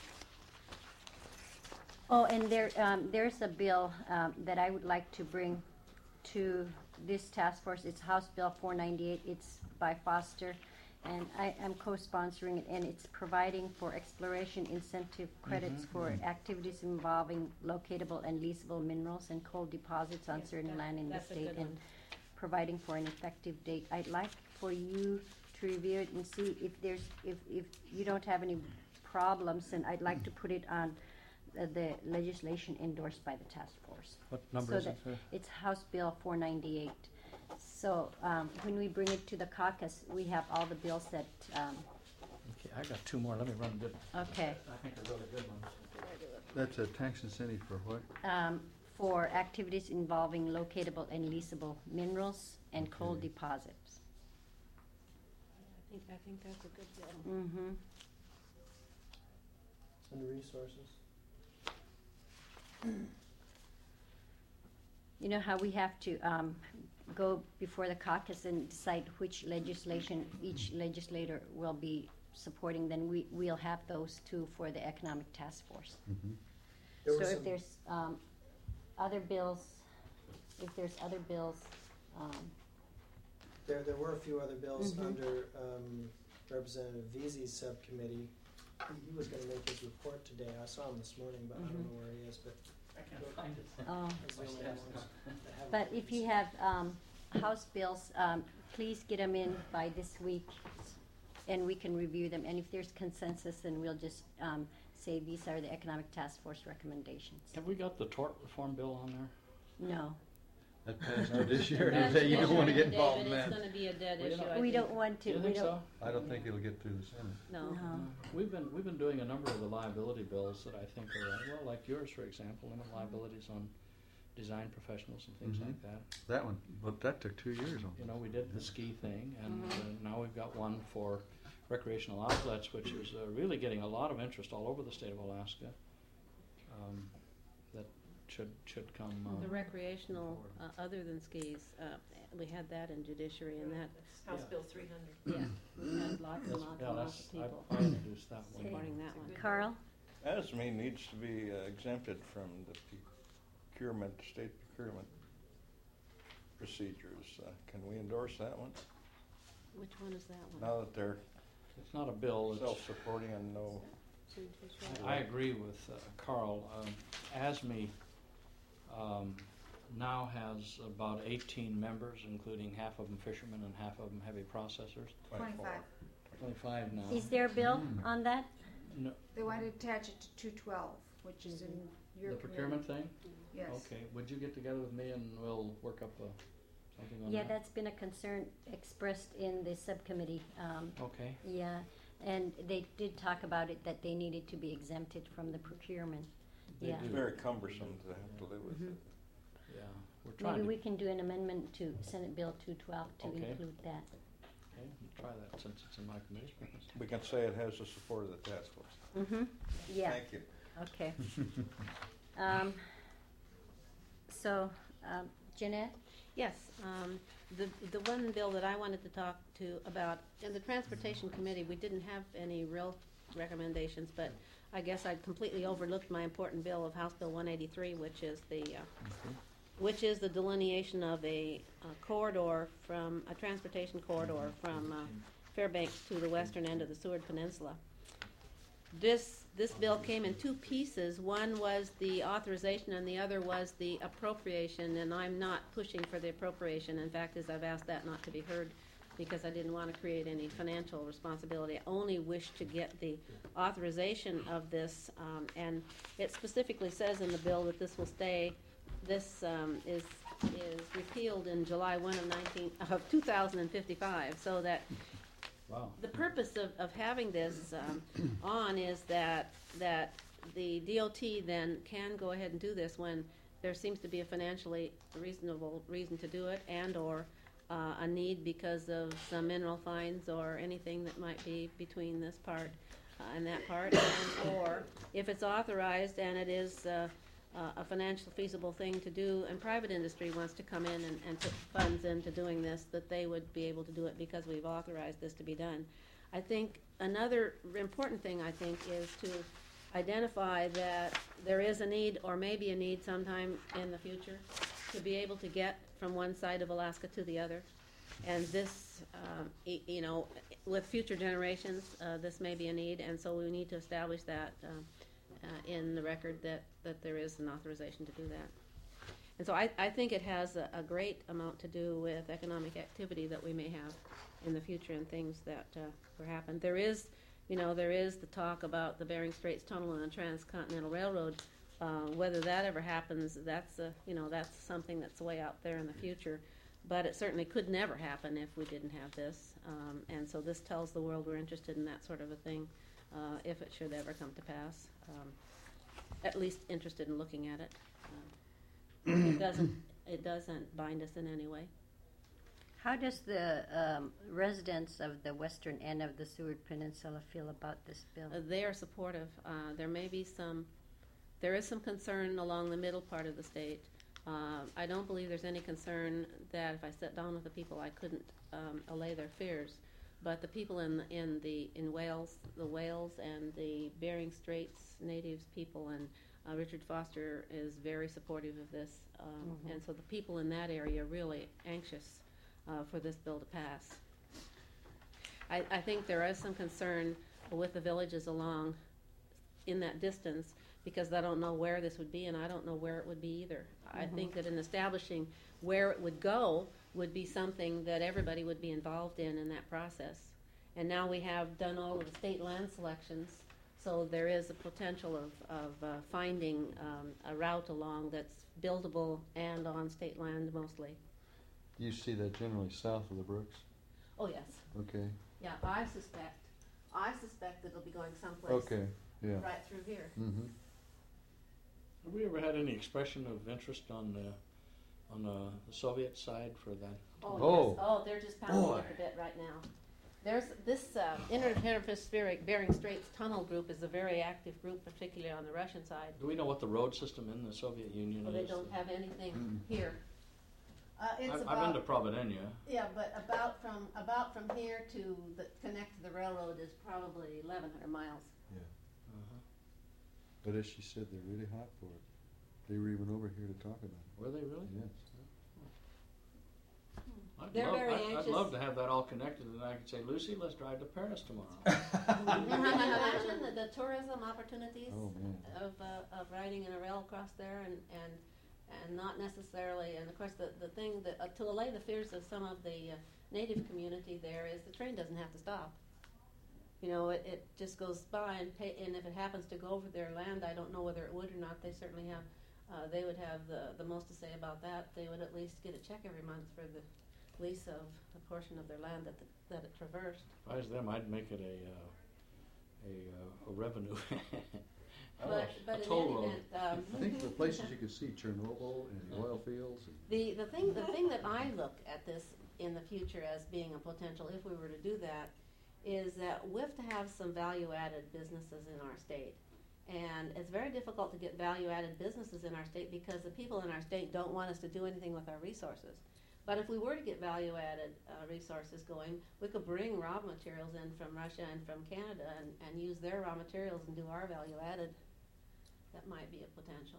Oh, and there, um, there's a bill, um, that I would like to bring to this task force. It's House Bill four ninety-eight. It's by Foster, and I am co-sponsoring it, and it's providing for exploration incentive credits for activities involving locatable and leasable minerals and coal deposits on Yes, certain that- land in the that's a state, good and one. providing for an effective date. I'd like for you to review it and see if there's, if, if you don't have any problems, and I'd like to put it on uh, the legislation endorsed by the task force. What number So is it, that- sir? It's House Bill four ninety-eight. So, um, when we bring it to the caucus, we have all the bills that, um, Okay, I got two more, let me run good. okay, I think they're really good ones. That's a tax incentive for what? um, for activities involving locatable and leasable minerals and coal Okay. deposits. I think, I think that's a good bill. Mm-hmm. And resources. You know how we have to um, go before the caucus and decide which legislation each legislator will be supporting, then we, we'll have those two for the Economic Task Force. Mhm. There So were if some- there's um, other bills, if there's other bills, um, There, there were a few other bills Mhm. under um, Representative Veazey's subcommittee. He, he was going to make his report today. I saw him this morning, but I don't Mhm. know where he is. But I can't find it. Oh. That's the only ones that have But it. if you have um, House bills, um, please get them in by this week, and we can review them. And if there's consensus, then we'll just um, say these are the Economic Task Force recommendations. Have we got the tort reform bill on there? No, That passed judiciary, That's today. You don't wanna get David, involved in that. It's gonna be a dead We issue, don't- I we think. don't want Do to. you we think don't. so? I don't think it'll get through the Senate. No. No. We've been, we've been doing a number of the liability bills that I think are, well, like yours, for example, limit liabilities on design professionals and things Mhm. like that. That one, but that took two years on. You know, we did the ski thing, and Mhm. uh, now we've got one for recreational outlets, which is uh, really getting a lot of interest all over the state of Alaska. Um, that should should come. Uh, The recreational, forward. uh, other than skis, uh, we had that in judiciary and that, House Yeah. Bill three hundred. yeah, we had lots and That's- lots yeah, and lots that's, of people I, I introduced that one. supporting that one. Carl? A S M E needs to be uh, exempted from the procurement, state procurement procedures. Uh, Can we endorse that one? Which one is that one? Now that they're It's not a bill. It's, self-supporting and no, I, I agree with uh, Carl. Um, A S M E um, now has about eighteen members, including half of them fishermen and half of them heavy processors. twenty-four. Twenty-five. Twenty-five now. Is there a bill Mm. on that? No, They want to attach it to two twelve, which is in your the procurement thing? Yes. Okay, would you get together with me and we'll work up a, something on Yeah, that? that's been a concern expressed in the subcommittee. Um, Okay, yeah, and they did talk about it, that they needed to be exempted from the procurement. They Yeah. do. It's very cumbersome to have to live with Mhm. it. yeah, we're trying Maybe to, we can do an amendment to Senate Bill two twelve to Okay. include that. okay, we'll try that since it's in my committee. We can say it has the support of the task force. Mm-hmm, yeah, Thank you. okay. Um, so, um, Jeanette? Yes, um, the, the one bill that I wanted to talk to about, in the Transportation Committee, we didn't have any real recommendations, but I guess I'd completely overlooked my important bill of House Bill one eighty-three, which is the, uh, which is the delineation of a, a corridor from, a transportation corridor from uh, Fairbanks to the western end of the Seward Peninsula. This, this bill came in two pieces. One was the authorization and the other was the appropriation, and I'm not pushing for the appropriation. In fact, as I've asked that not to be heard because I didn't want to create any financial responsibility. I only wish to get the authorization of this, um, and it specifically says in the bill that this will stay, this um, is, is repealed in July first of nineteen, of two thousand fifty-five, so that Wow. the purpose of, of having this um, on is that, that the D O T then can go ahead and do this when there seems to be a financially reasonable reason to do it, and/or uh, a need because of some mineral finds or anything that might be between this part uh, and that part, and, or if it's authorized and it is uh, uh, a financial feasible thing to do, and private industry wants to come in and, and put funds into doing this, that they would be able to do it because we've authorized this to be done. I think another important thing, I think, is to identify that there is a need, or maybe a need sometime in the future, to be able to get from one side of Alaska to the other. And this, um, y- you know, with future generations, uh, this may be a need, and so we need to establish that uh, uh, in the record that, that there is an authorization to do that. And so I, I think it has a, a great amount to do with economic activity that we may have in the future and things that uh, will happen. There is, you know, there is the talk about the Bering Straits Tunnel and the Transcontinental Railroad. Uh, whether that ever happens, that's a, you know, that's something that's way out there in the future. But it certainly could never happen if we didn't have this. Um, and so this tells the world we're interested in that sort of a thing, uh, if it should ever come to pass. Um, at least interested in looking at it. Uh, it doesn't, it doesn't bind us in any way. How does the um, residents of the western end of the Seward Peninsula feel about this bill? Uh, they are supportive. Uh, there may be some, there is some concern along the middle part of the state. Uh, I don't believe there's any concern that if I sat down with the people, I couldn't um, allay their fears. But the people in the, in the in Wales, the Wales and the Bering Straits natives people, and uh, Richard Foster is very supportive of this, um, Mhm. and so the people in that area are really anxious uh, for this bill to pass. I, I think there is some concern with the villages along in that distance because I don't know where this would be, and I don't know where it would be either. I Mhm. think that in establishing where it would go would be something that everybody would be involved in in that process. And now we have done all of the state land selections, so there is a potential of, of uh, finding um, a route along that's buildable and on state land mostly. You see that generally south of the Brooks? Oh, yes. Okay, Yeah, I suspect, I suspect that it'll be going someplace okay, yeah. right through here. Mm-hmm. Have we ever had any expression of interest on the, on the Soviet side for that? Oh, Oh. yes. Oh, they're just pounding Boy. at the bit right now. There's this uh, Inter-Hemispheric Bering Straits Tunnel Group is a very active group, particularly on the Russian side. Do we know what the road system in the Soviet Union Well, is? they don't have anything Mm. here. Uh, it's I've, about, I've been to Providenia. yeah, but about from about from here to the connect to the railroad is probably eleven hundred miles. Uh-huh. But as she said, they're really hot for it. They were even over here to talk about it. Were they really? Yes. I'd They're love, very I'd, I'd anxious. love to have that all connected, and I could say, Lucy, let's drive to Paris tomorrow. Can you imagine the, the tourism opportunities Oh, man. of uh, of riding in a rail across there, and and and not necessarily, and of course the the thing that uh, to allay the fears of some of the uh, native community there is the train doesn't have to stop. You know, it, it just goes by, and pay, and if it happens to go over their land, I don't know whether it would or not. They certainly have, uh, they would have the the most to say about that. They would at least get a check every month for the lease of a portion of their land that the, that it traversed. If I was them, I'd make it a uh, a, uh, a revenue. I don't know, But, but a in toll any road. event, um, Think of the places you could see, Chernobyl and the oil fields. And The, the thing, the thing that I look at this in the future as being a potential, if we were to do that, is that we have to have some value-added businesses in our state. And it's very difficult to get value-added businesses in our state because the people in our state don't want us to do anything with our resources. But if we were to get value-added uh, resources going, we could bring raw materials in from Russia and from Canada and, and use their raw materials and do our value-added. That might be a potential.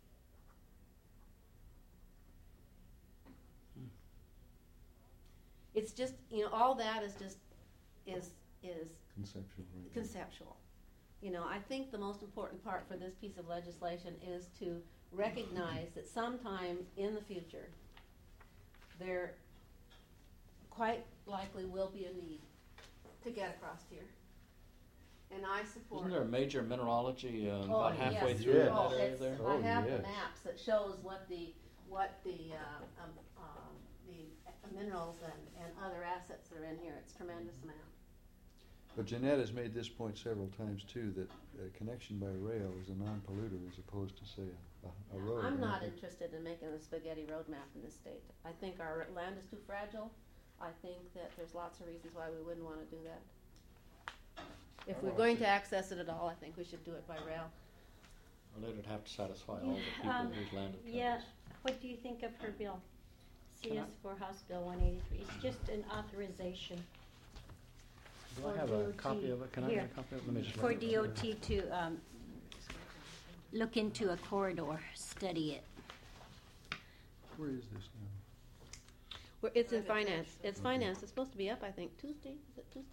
It's just, you know, all that is just, is, is conceptual, right? conceptual. You know, I think the most important part for this piece of legislation is to recognize that sometime in the future, there quite likely will be a need to get across here. And I support. Isn't there a major mineralogy um, Oh, about halfway yes. through Yes. that Oh, area it's- there? I Oh, have the yes. maps that shows what the, what the, uh, um, um, the minerals and, and other assets that are in here. It's a tremendous amount. But Jeanette has made this point several times too, that a connection by rail is a non-polluter as opposed to, say, a, a road. I'm not right? interested in making a spaghetti road map in this state. I think our land is too fragile. I think that there's lots of reasons why we wouldn't want to do that. If I we're wanna going see- to access it at all, I think we should do it by rail. Well, it'd have to satisfy all the people Um, whose land it covers. Yeah, what do you think of her bill? C Can I- S four House Bill one eighty-three, it's just an authorization Do I for have a D O T. copy of it? Can I Here. get a copy of it? Let me just for look it D O up. T to, um, look into a corridor, study it. Where is this now? We're- It's in finance. It's finance. It's supposed to be up, I think, Tuesday. Is it Tuesday?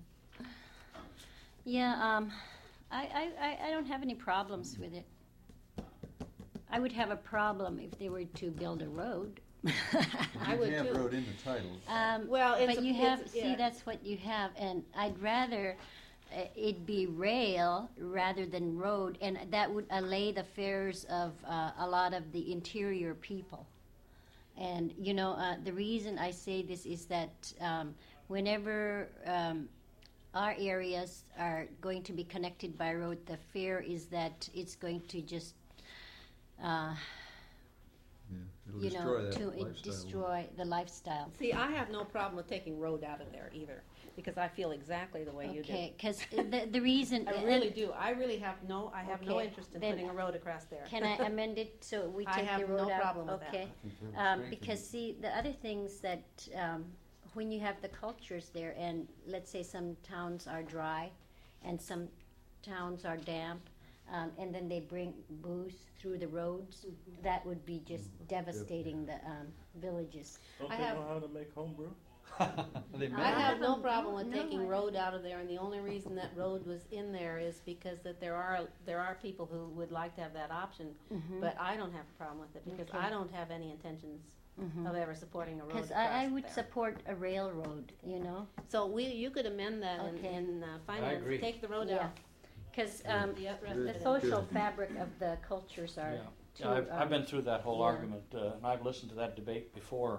Yeah, um, I, I, I- I don't have any problems with it. I would have a problem if they were to build a road. I would You have too. road in the title. Um, Well, it's but a- you it's- have, see, yeah. that's what you have, and I'd rather uh, it be rail rather than road, and that would allay the fears of uh, a lot of the interior people. And, you know, uh, the reason I say this is that um, whenever um, our areas are going to be connected by road, the fear is that it's going to just, uh, Yeah, it'll you destroy know, that to lifestyle. it destroy the lifestyle. See, I have no problem with taking road out of there either, because I feel exactly the way you do. Okay, because the, the reason. I really do. I really have no, I have no Okay, interest in then putting a road across there. Can I amend it so we I take have the road no out? problem with that. Okay. I think that would Um, strengthen because it. see, the other things that, um, when you have the cultures there, and let's say some towns are dry, and some towns are damp, um, and then they bring booze through the roads, that would be just devastating the, um, villages. Don't I they have- know how to make homebrew? They I may- have no No, problem with no, taking I- road out of there, and the only reason that road was in there is because that there are, there are people who would like to have that option, Mhm. but I don't have a problem with it, because Okay. I don't have any intentions Mhm. of ever supporting a road Because across I, I would there. support a railroad, you know? So we, you could amend that in, Okay. in uh, finance, agree. take the road Yeah. out. Because um, The rest Good. of the it. social fabric of the cultures are Yeah. too. Yeah, I've, I've um, been through that whole yeah. argument, uh, and I've listened to that debate before.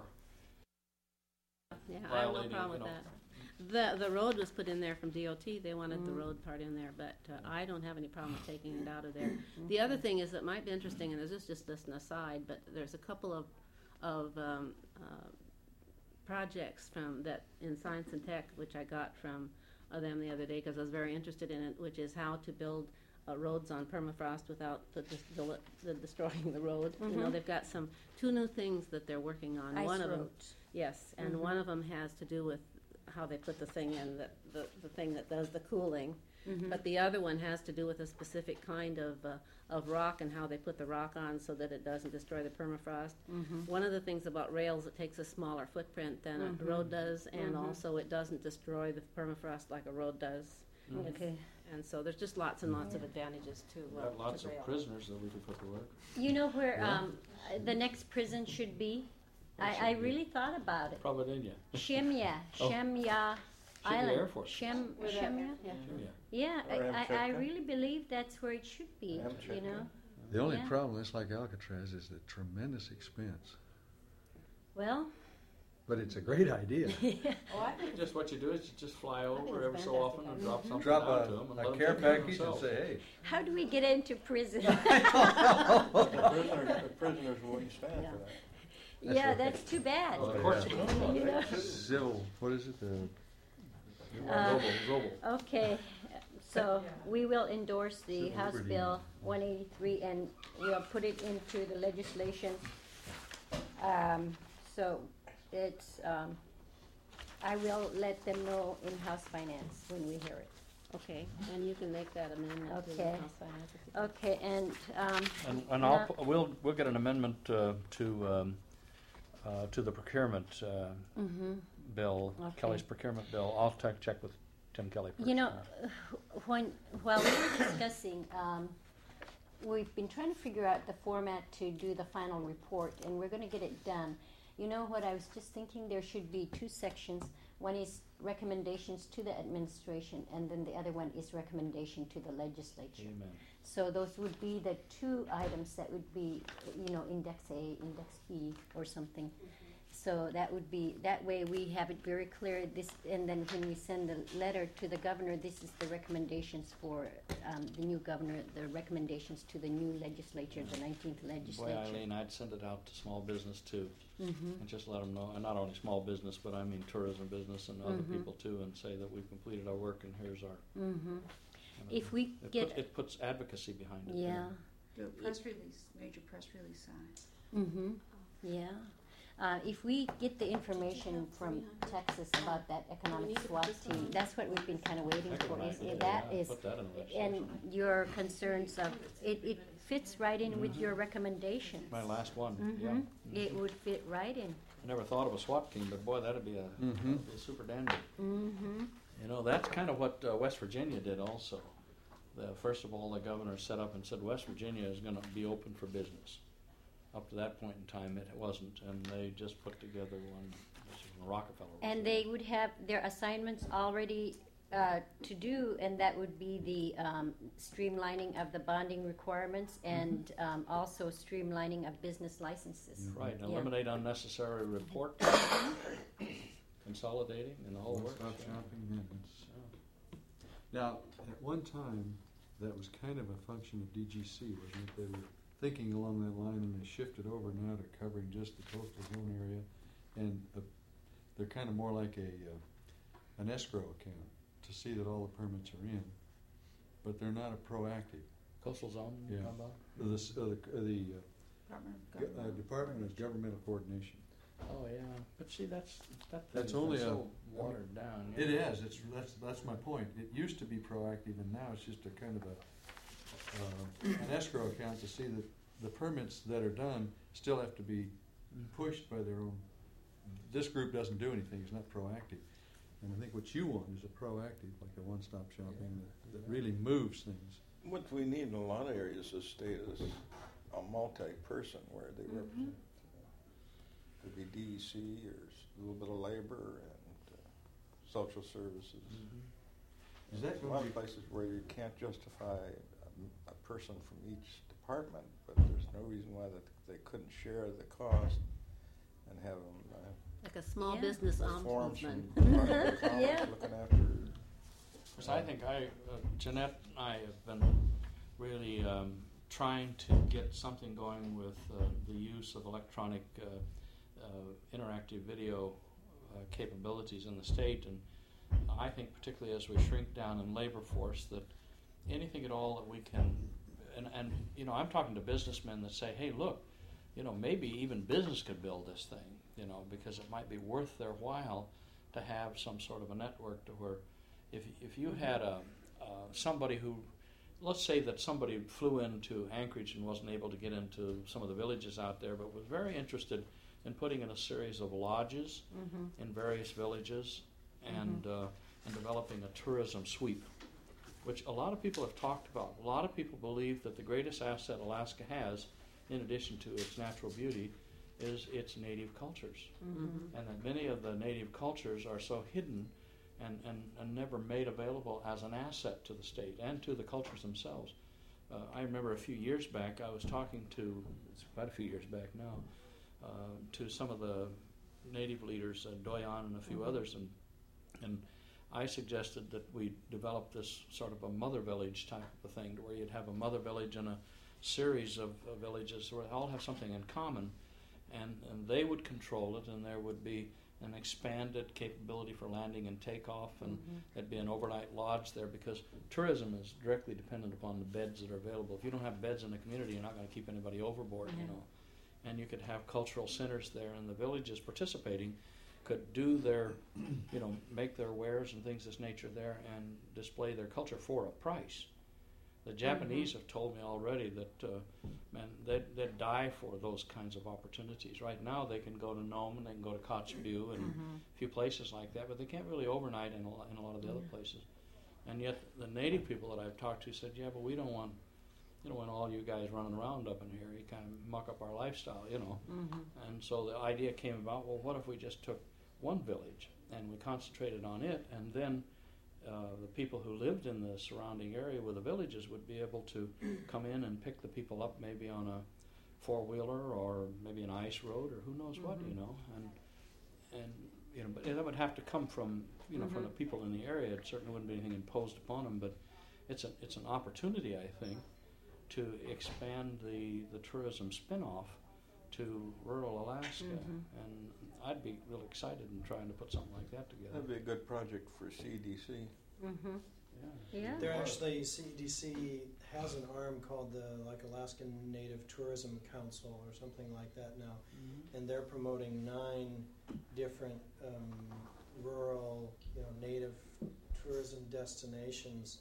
Yeah, I have no violating, problem with you know. that. The, the road was put in there from D O T, they wanted the Mm. road part in there, but uh, I don't have any problem with taking it out of there. The other thing is, that might be interesting, and this is just, just an aside, but there's a couple of, of, um, uh, projects from, that, in science and tech, which I got from uh, them the other day, because I was very interested in it, which is how to build uh, roads on permafrost without the, dis- the, the destroying the road. You know, Mhm. they've got some, two new things that they're working on. Ice One of them, roads. yes, and Mhm. one of them has to do with how they put the thing in, that, the, the thing that does the cooling. Mhm. But the other one has to do with a specific kind of, uh, of rock and how they put the rock on so that it doesn't destroy the permafrost. Mhm. One of the things about rails, it takes a smaller footprint than a Mhm. road does, and Mhm. also it doesn't destroy the permafrost like a road does. Okay. And so there's just lots and lots of advantages to, We've uh, got lots to of rail. prisoners that we could put to work. You know where Yeah. um, uh, the next prison should be? Where I, should I it be? really thought about it. Providencia. Shemya, Oh. Shemya Should be Island. Air Force. Shem, Where that- Shemya? yeah. Yeah. Yeah, I, Or I, I Amchitka? really believe that's where it should be, you Amchitka. know? The only Yeah. problem, it's like Alcatraz, is the tremendous expense. Well, But it's a great idea. Oh, I think Just what you do is you just fly think over it's every so fantastic often and idea. drop something Drop down to them and a, let a 'em care take care of package and themselves. say, hey. how do we get into prison? The prisoners, the prisoners wouldn't stand Yeah. for that. Yeah, right. that's too bad. Well, of Yeah. course you don't. You know? Civil, what is it? The Uh, Zobel, Zobel. Okay, so we will endorse the Civil House liberty. Bill one eighty-three and we'll put it into the legislation. Um, so it's, um, I will let them know in House Finance when we hear it. Okay, and you can make that amendment to the Okay. House Finance. if you- Okay, and, um, And, and I'll, Yeah. pu- we'll, we'll get an amendment uh, to, um, uh, to the procurement uh, mhm. bill, Okay. Kelly's procurement bill. I'll check, check with Tim Kelly first. You know, on that. when, while we were discussing, um, we've been trying to figure out the format to do the final report, and we're gonna get it done. You know what, I was just thinking there should be two sections. One is recommendations to the administration, and then the other one is recommendation to the legislature. Amen. So those would be the two items that would be, you know, index A, index B, or something. So that would be, that way we have it very clear, this, and then when we send the letter to the governor, this is the recommendations for, um, the new governor, the recommendations to the new legislature, the nineteenth Boy, legislature. Eileen, I'd send it out to small business too, Mhm. and just let them know, and not only small business, but I mean tourism business and other Mhm. people too, and say that we've completed our work and here's our. Mhm. you know, If we it get, puts, it puts advocacy behind it. you yeah, know. Do a press release, major press release sign. mm-hmm, yeah. Uh, if we get the information from Texas about that economic SWAT team, that's what we've been kinda waiting Heck of for, an is, idea, that yeah, is, put that in the and legislation. your concerns of, it, it fits right in with your recommendations. My last one, yeah. Mhm. It would fit right in. I never thought of a SWAT team, but boy, that'd be a, Mhm. that'd be a super dandy. Mm-hmm. You know, that's kind of what uh, West Virginia did also. The, first of all, the governor set up and said West Virginia is going to be open for business. Up to that point in time, it wasn't, and they just put together one. This is when Rockefeller was And there. they would have their assignments already uh, to do, and that would be the um, streamlining of the bonding requirements and um, also streamlining of business licenses. Right, Yeah. eliminate unnecessary report, consolidating, and the whole works. One-stop yeah. shopping, yeah, it's- Now, at one time, that was kind of a function of D G C, wasn't it? They were thinking along that line, and they shifted over now to covering just the coastal zone area, and the, they're kind of more like a uh, an escrow account to see that all the permits are in, but they're not a proactive. Coastal zone, you Yeah. talking about? Uh, The, s- uh, the, uh, the Department of uh, Go- uh, Government. Department of Governmental Coordination. Oh, yeah, but see, that's, that That's thing's only been a- so watered down. It yeah. is, it's, that's, that's my point. It used to be proactive, and now it's just a kind of a, uh, an escrow account to see that the permits that are done still have to be pushed by their own this group doesn't do anything, it's not proactive. And I think what you want is a proactive, like a one-stop shopping that, that really moves things. What we need in a lot of areas of the state is a multi-person where they Mhm. represent. Could be D E C or s- a little bit of labor and uh, social services. Is that There's a going lot to of be, places where you can't justify a, a person from each department, but there's no reason why that they couldn't share the cost and have them uh, Like a small Yeah. business forms ombudsman. from Department of Commerce Yeah. looking after. Because I think I, uh, Jeanette and I have been really um, trying to get something going with uh, the use of electronic uh, uh, interactive video uh, capabilities in the state, and I think particularly as we shrink down in labor force, that anything at all that we can, and, and you know, I'm talking to businessmen that say, hey, look, you know, maybe even business could build this thing, you know, because it might be worth their while to have some sort of a network to where if if you had a uh, somebody who, let's say that somebody flew into Anchorage and wasn't able to get into some of the villages out there, but was very interested in putting in a series of lodges Mm-hmm. in various villages and uh, and developing a tourism sweep, which a lot of people have talked about. A lot of people believe that the greatest asset Alaska has, in addition to its natural beauty, is its native cultures, Mm-hmm. and that many of the native cultures are so hidden and, and, and never made available as an asset to the state and to the cultures themselves. Uh, I remember a few years back, I was talking to, it's quite a few years back now, uh, to some of the native leaders, uh, Doyon and a few Mhm. others, and and I suggested that we develop this sort of a mother village type of a thing, where you'd have a mother village and a series of uh, villages where they all have something in common, and, and they would control it, and there would be an expanded capability for landing and takeoff, and Mm-hmm. there'd be an overnight lodge there, because tourism is directly dependent upon the beds that are available. If you don't have beds in the community, you're not going to keep anybody overboard, you Yeah. know. And you could have cultural centers there, and the villages participating could do their, you know, make their wares and things of this nature there and display their culture for a price. The Japanese have told me already that, uh, man, they'd, they'd die for those kinds of opportunities. Right now they can go to Nome and they can go to Kotzebue and Mm-hmm. a few places like that, but they can't really overnight in a, lo- in a lot of the other places. And yet the native people that I've talked to said, yeah, but we don't want, you don't want all you guys running around up in here. You kind of muck up our lifestyle, you know. Mm-hmm. And so the idea came about, well, what if we just took one village and we concentrated on it, and then uh, the people who lived in the surrounding area with the villages would be able to come in and pick the people up maybe on a four-wheeler or maybe an ice road or who knows what, Mhm. you know. And, and you know, but that would have to come from, you know, from the Mhm. people in the area. It certainly wouldn't be anything imposed upon them, but it's, a, it's an opportunity, I think, to expand the, the tourism spin-off to rural Alaska. Mhm. And I'd be real excited in trying to put something like that together. That'd be a good project for C D C. Mm-hmm. Yeah. Yeah. There actually, C D C has an arm called the like Alaskan Native Tourism Council or something like that now, Mhm. and they're promoting nine different um, rural, you know, native tourism destinations.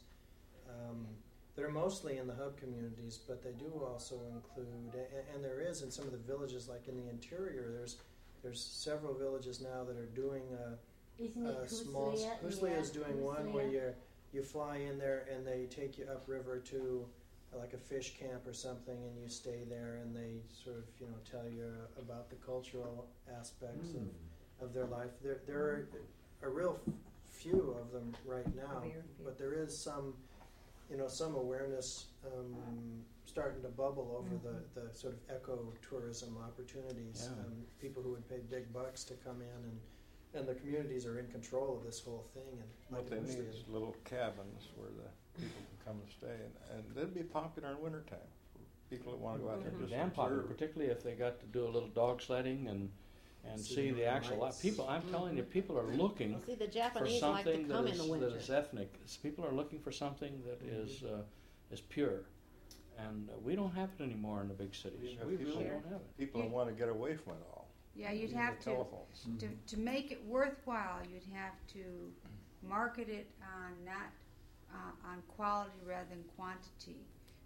Um, they're mostly in the hub communities, but they do also include, and, and there is in some of the villages, like in the interior, there's there's several villages now that are doing a, Isn't it a small. Kuslia? Kuslia Yeah, is doing one where Kuslia. you you fly in there and they take you upriver to uh, like a fish camp or something, and you stay there, and they sort of you know tell you about the cultural aspects Mm. of, of their life. There there are a real f- few of them right now, Very few. but there is some you know some awareness um, starting to bubble over Mhm. the, the sort of eco tourism opportunities. Yeah. Um, people who would pay big bucks to come in, and and the communities are in control of this whole thing. And What like they in need Kuslia- is little cabins where the people can come and stay, and, and they'd be popular in wintertime. People that want to go out there and It'd be just damn popular, observe. particularly if they got to do a little dog sledding and and See see the the actual lights. people. I'm telling you, people are looking Well, see, the for Japanese like to something come that in is, the winter. that is ethnic. S- People are looking for something that Mhm. is uh, is pure, and uh, we don't have it anymore in the big cities. have We people- really don't have it. People that want to get away from it all. Yeah, you'd Using have the to, telephones. to, to make it worthwhile, you'd have to market it on not, uh, on quality rather than quantity.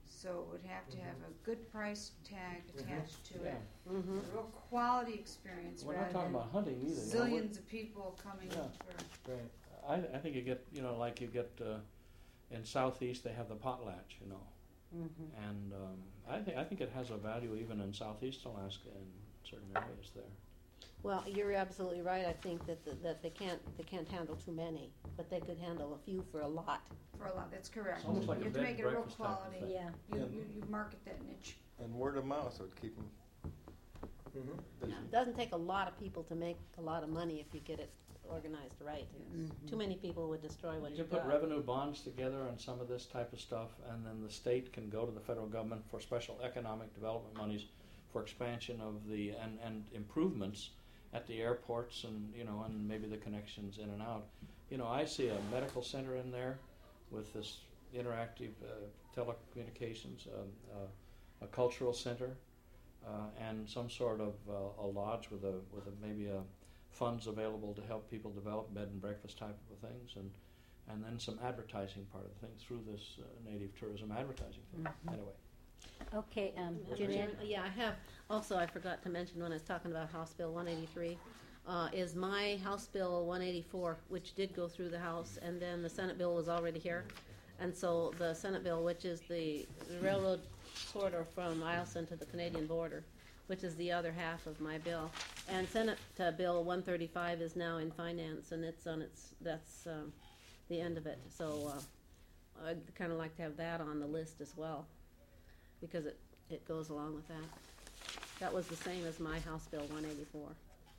So it would have to have a good price tag attached to Yeah. it. Mm-hmm. A real quality experience We're rather not talking than about hunting either. you know, we're- zillions of people coming Yeah. for. Right. I, I think you get, you know, like you get, uh, in Southeast, they have the potlatch, you know. Mhm. And, um, I think, I think it has a value even in Southeast Alaska in certain areas there. Well, you're absolutely right. I think that, the- that they can't, they can't handle too many, but they could handle a few for a lot. For a lot, that's correct. It's almost like You a have to bed make and it a real breakfast type of quality. thing. Yeah. You, Yeah. you, you market that niche. And word of mouth would keep them Mm-hmm. busy. It doesn't take a lot of people to make a lot of money if you get it organized right. Too many people would destroy what You you can put got. revenue bonds together on some of this type of stuff, and then the state can go to the federal government for special economic development monies for expansion of the, and, and improvements at the airports and, you know, and maybe the connections in and out. You know, I see a medical center in there with this interactive uh, telecommunications, um, uh, a cultural center, uh, and some sort of uh, a lodge with a, with a, maybe a funds available to help people develop bed and breakfast type of things, and and then some advertising part of the thing through this uh, native tourism advertising thing. Mhm. Anyway, Okay, um, Madam Jeanette? Chairman, Yeah, I have, also I forgot to mention when I was talking about House Bill one eighty-three, uh, is my House Bill one eighty-four, which did go through the House, and then the Senate bill was already here. And so the Senate bill, which is the railroad corridor from Eielson to the Canadian border, which is the other half of my bill. And Senate uh, Bill one thirty-five is now in finance, and it's on its, that's um, the end of it. So uh, I'd kind of like to have that on the list as well, because it, it goes along with that. That was the same as my House Bill one eighty-four.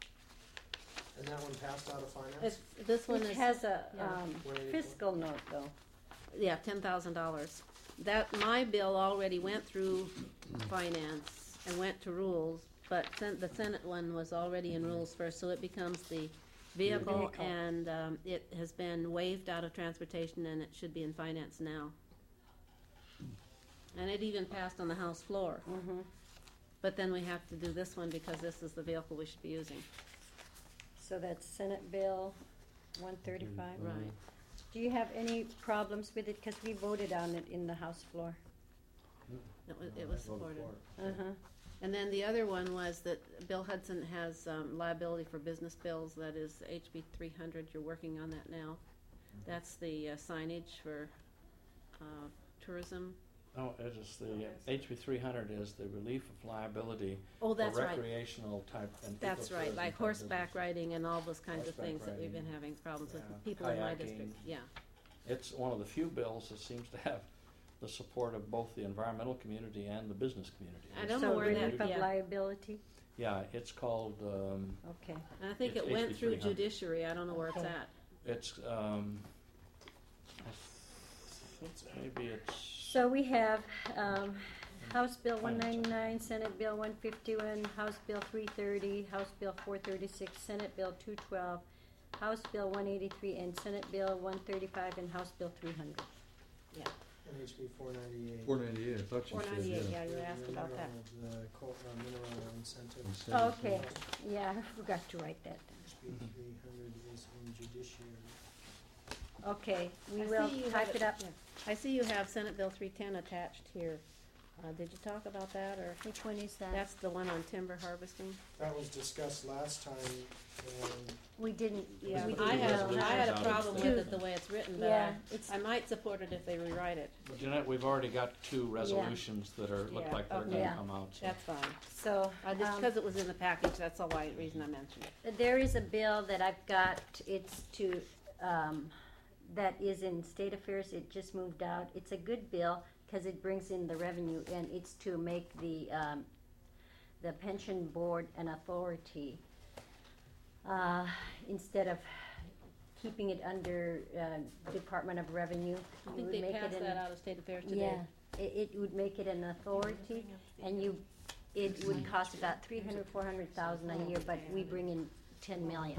And that one passed out of finance? It's, this one Which is, has a yeah. um, one eighty-four. fiscal note, though. yeah, ten thousand dollars. That, my bill already went through finance and went to rules, but sen- the Senate one was already in rules first, so it becomes the vehicle, Vehicle. and um, it has been waived out of transportation, and it should be in finance now. And it even passed on the House floor, Mm-hmm. but then we have to do this one because this is the vehicle we should be using. So that's Senate Bill one thirty-five. Right. Do you have any problems with it? Because we voted on it in the House floor. It was, it was supported. Uh-huh. And then the other one was that Bill Hudson has um, liability for business bills, that is H B three hundred, you're working on that now. That's the uh, signage for uh, tourism. no, it is the H B three hundred is the relief of liability Oh, for that's right. recreational type and That's right, ecotourism like type horseback business. riding and all those kinds of Horseback things that we've riding, been having problems with, yeah, people in my kayaking. district, yeah. It's one of the few bills that seems to have the support of both the environmental community and the business community. I It's don't So know where that- relief of yeah. liability? Yeah, it's called, um, Okay. And I think It's it went H B through three hundred. judiciary, I don't know where it's Okay. at. it's, um, I think maybe it's. So we have um, House Bill one ninety-nine, Senate Bill one fifty-one, House Bill three thirty, House Bill four thirty-six, Senate Bill two twelve, House Bill one eighty-three, and Senate Bill one thirty-five, and House Bill three hundred. And H B four ninety-eight. Four ninety-eight, I thought you Four said, ninety-eight, yeah. yeah, you asked about that. The coal, uh, mineral incentive. Incentive. Oh, okay. Yeah, I forgot to write that H B three hundred is in judiciary. down. Okay, we I will see you type have it up. yeah. I see you have Senate Bill three ten attached here. Uh, did you talk about that, or? Which one is that? That's the one on timber harvesting? That was discussed last time, and We didn't, Yeah, we I didn't had, know. I had a Resolutions out of problem with Two. it the way it's written, but Yeah, I, it's, I might support it if they rewrite it. Jeanette, we've already got two resolutions that are, look Yeah, like they're okay. gonna Yeah. come out, so. That's fine. so, I just, um, because it was in the package, that's the why, reason I mentioned it. there is a bill that I've got, it's to, um, that is in state affairs, it just moved out. It's a good bill, cause it brings in the revenue, and it's to make the, um, the pension board an authority. Uh, instead of keeping it under, uh, Department of Revenue. I it think would they make it passed an- that out of state affairs today. Yeah, it, it would make it an authority, and you, it would cost about three hundred, four hundred thousand a year, but we bring in ten million.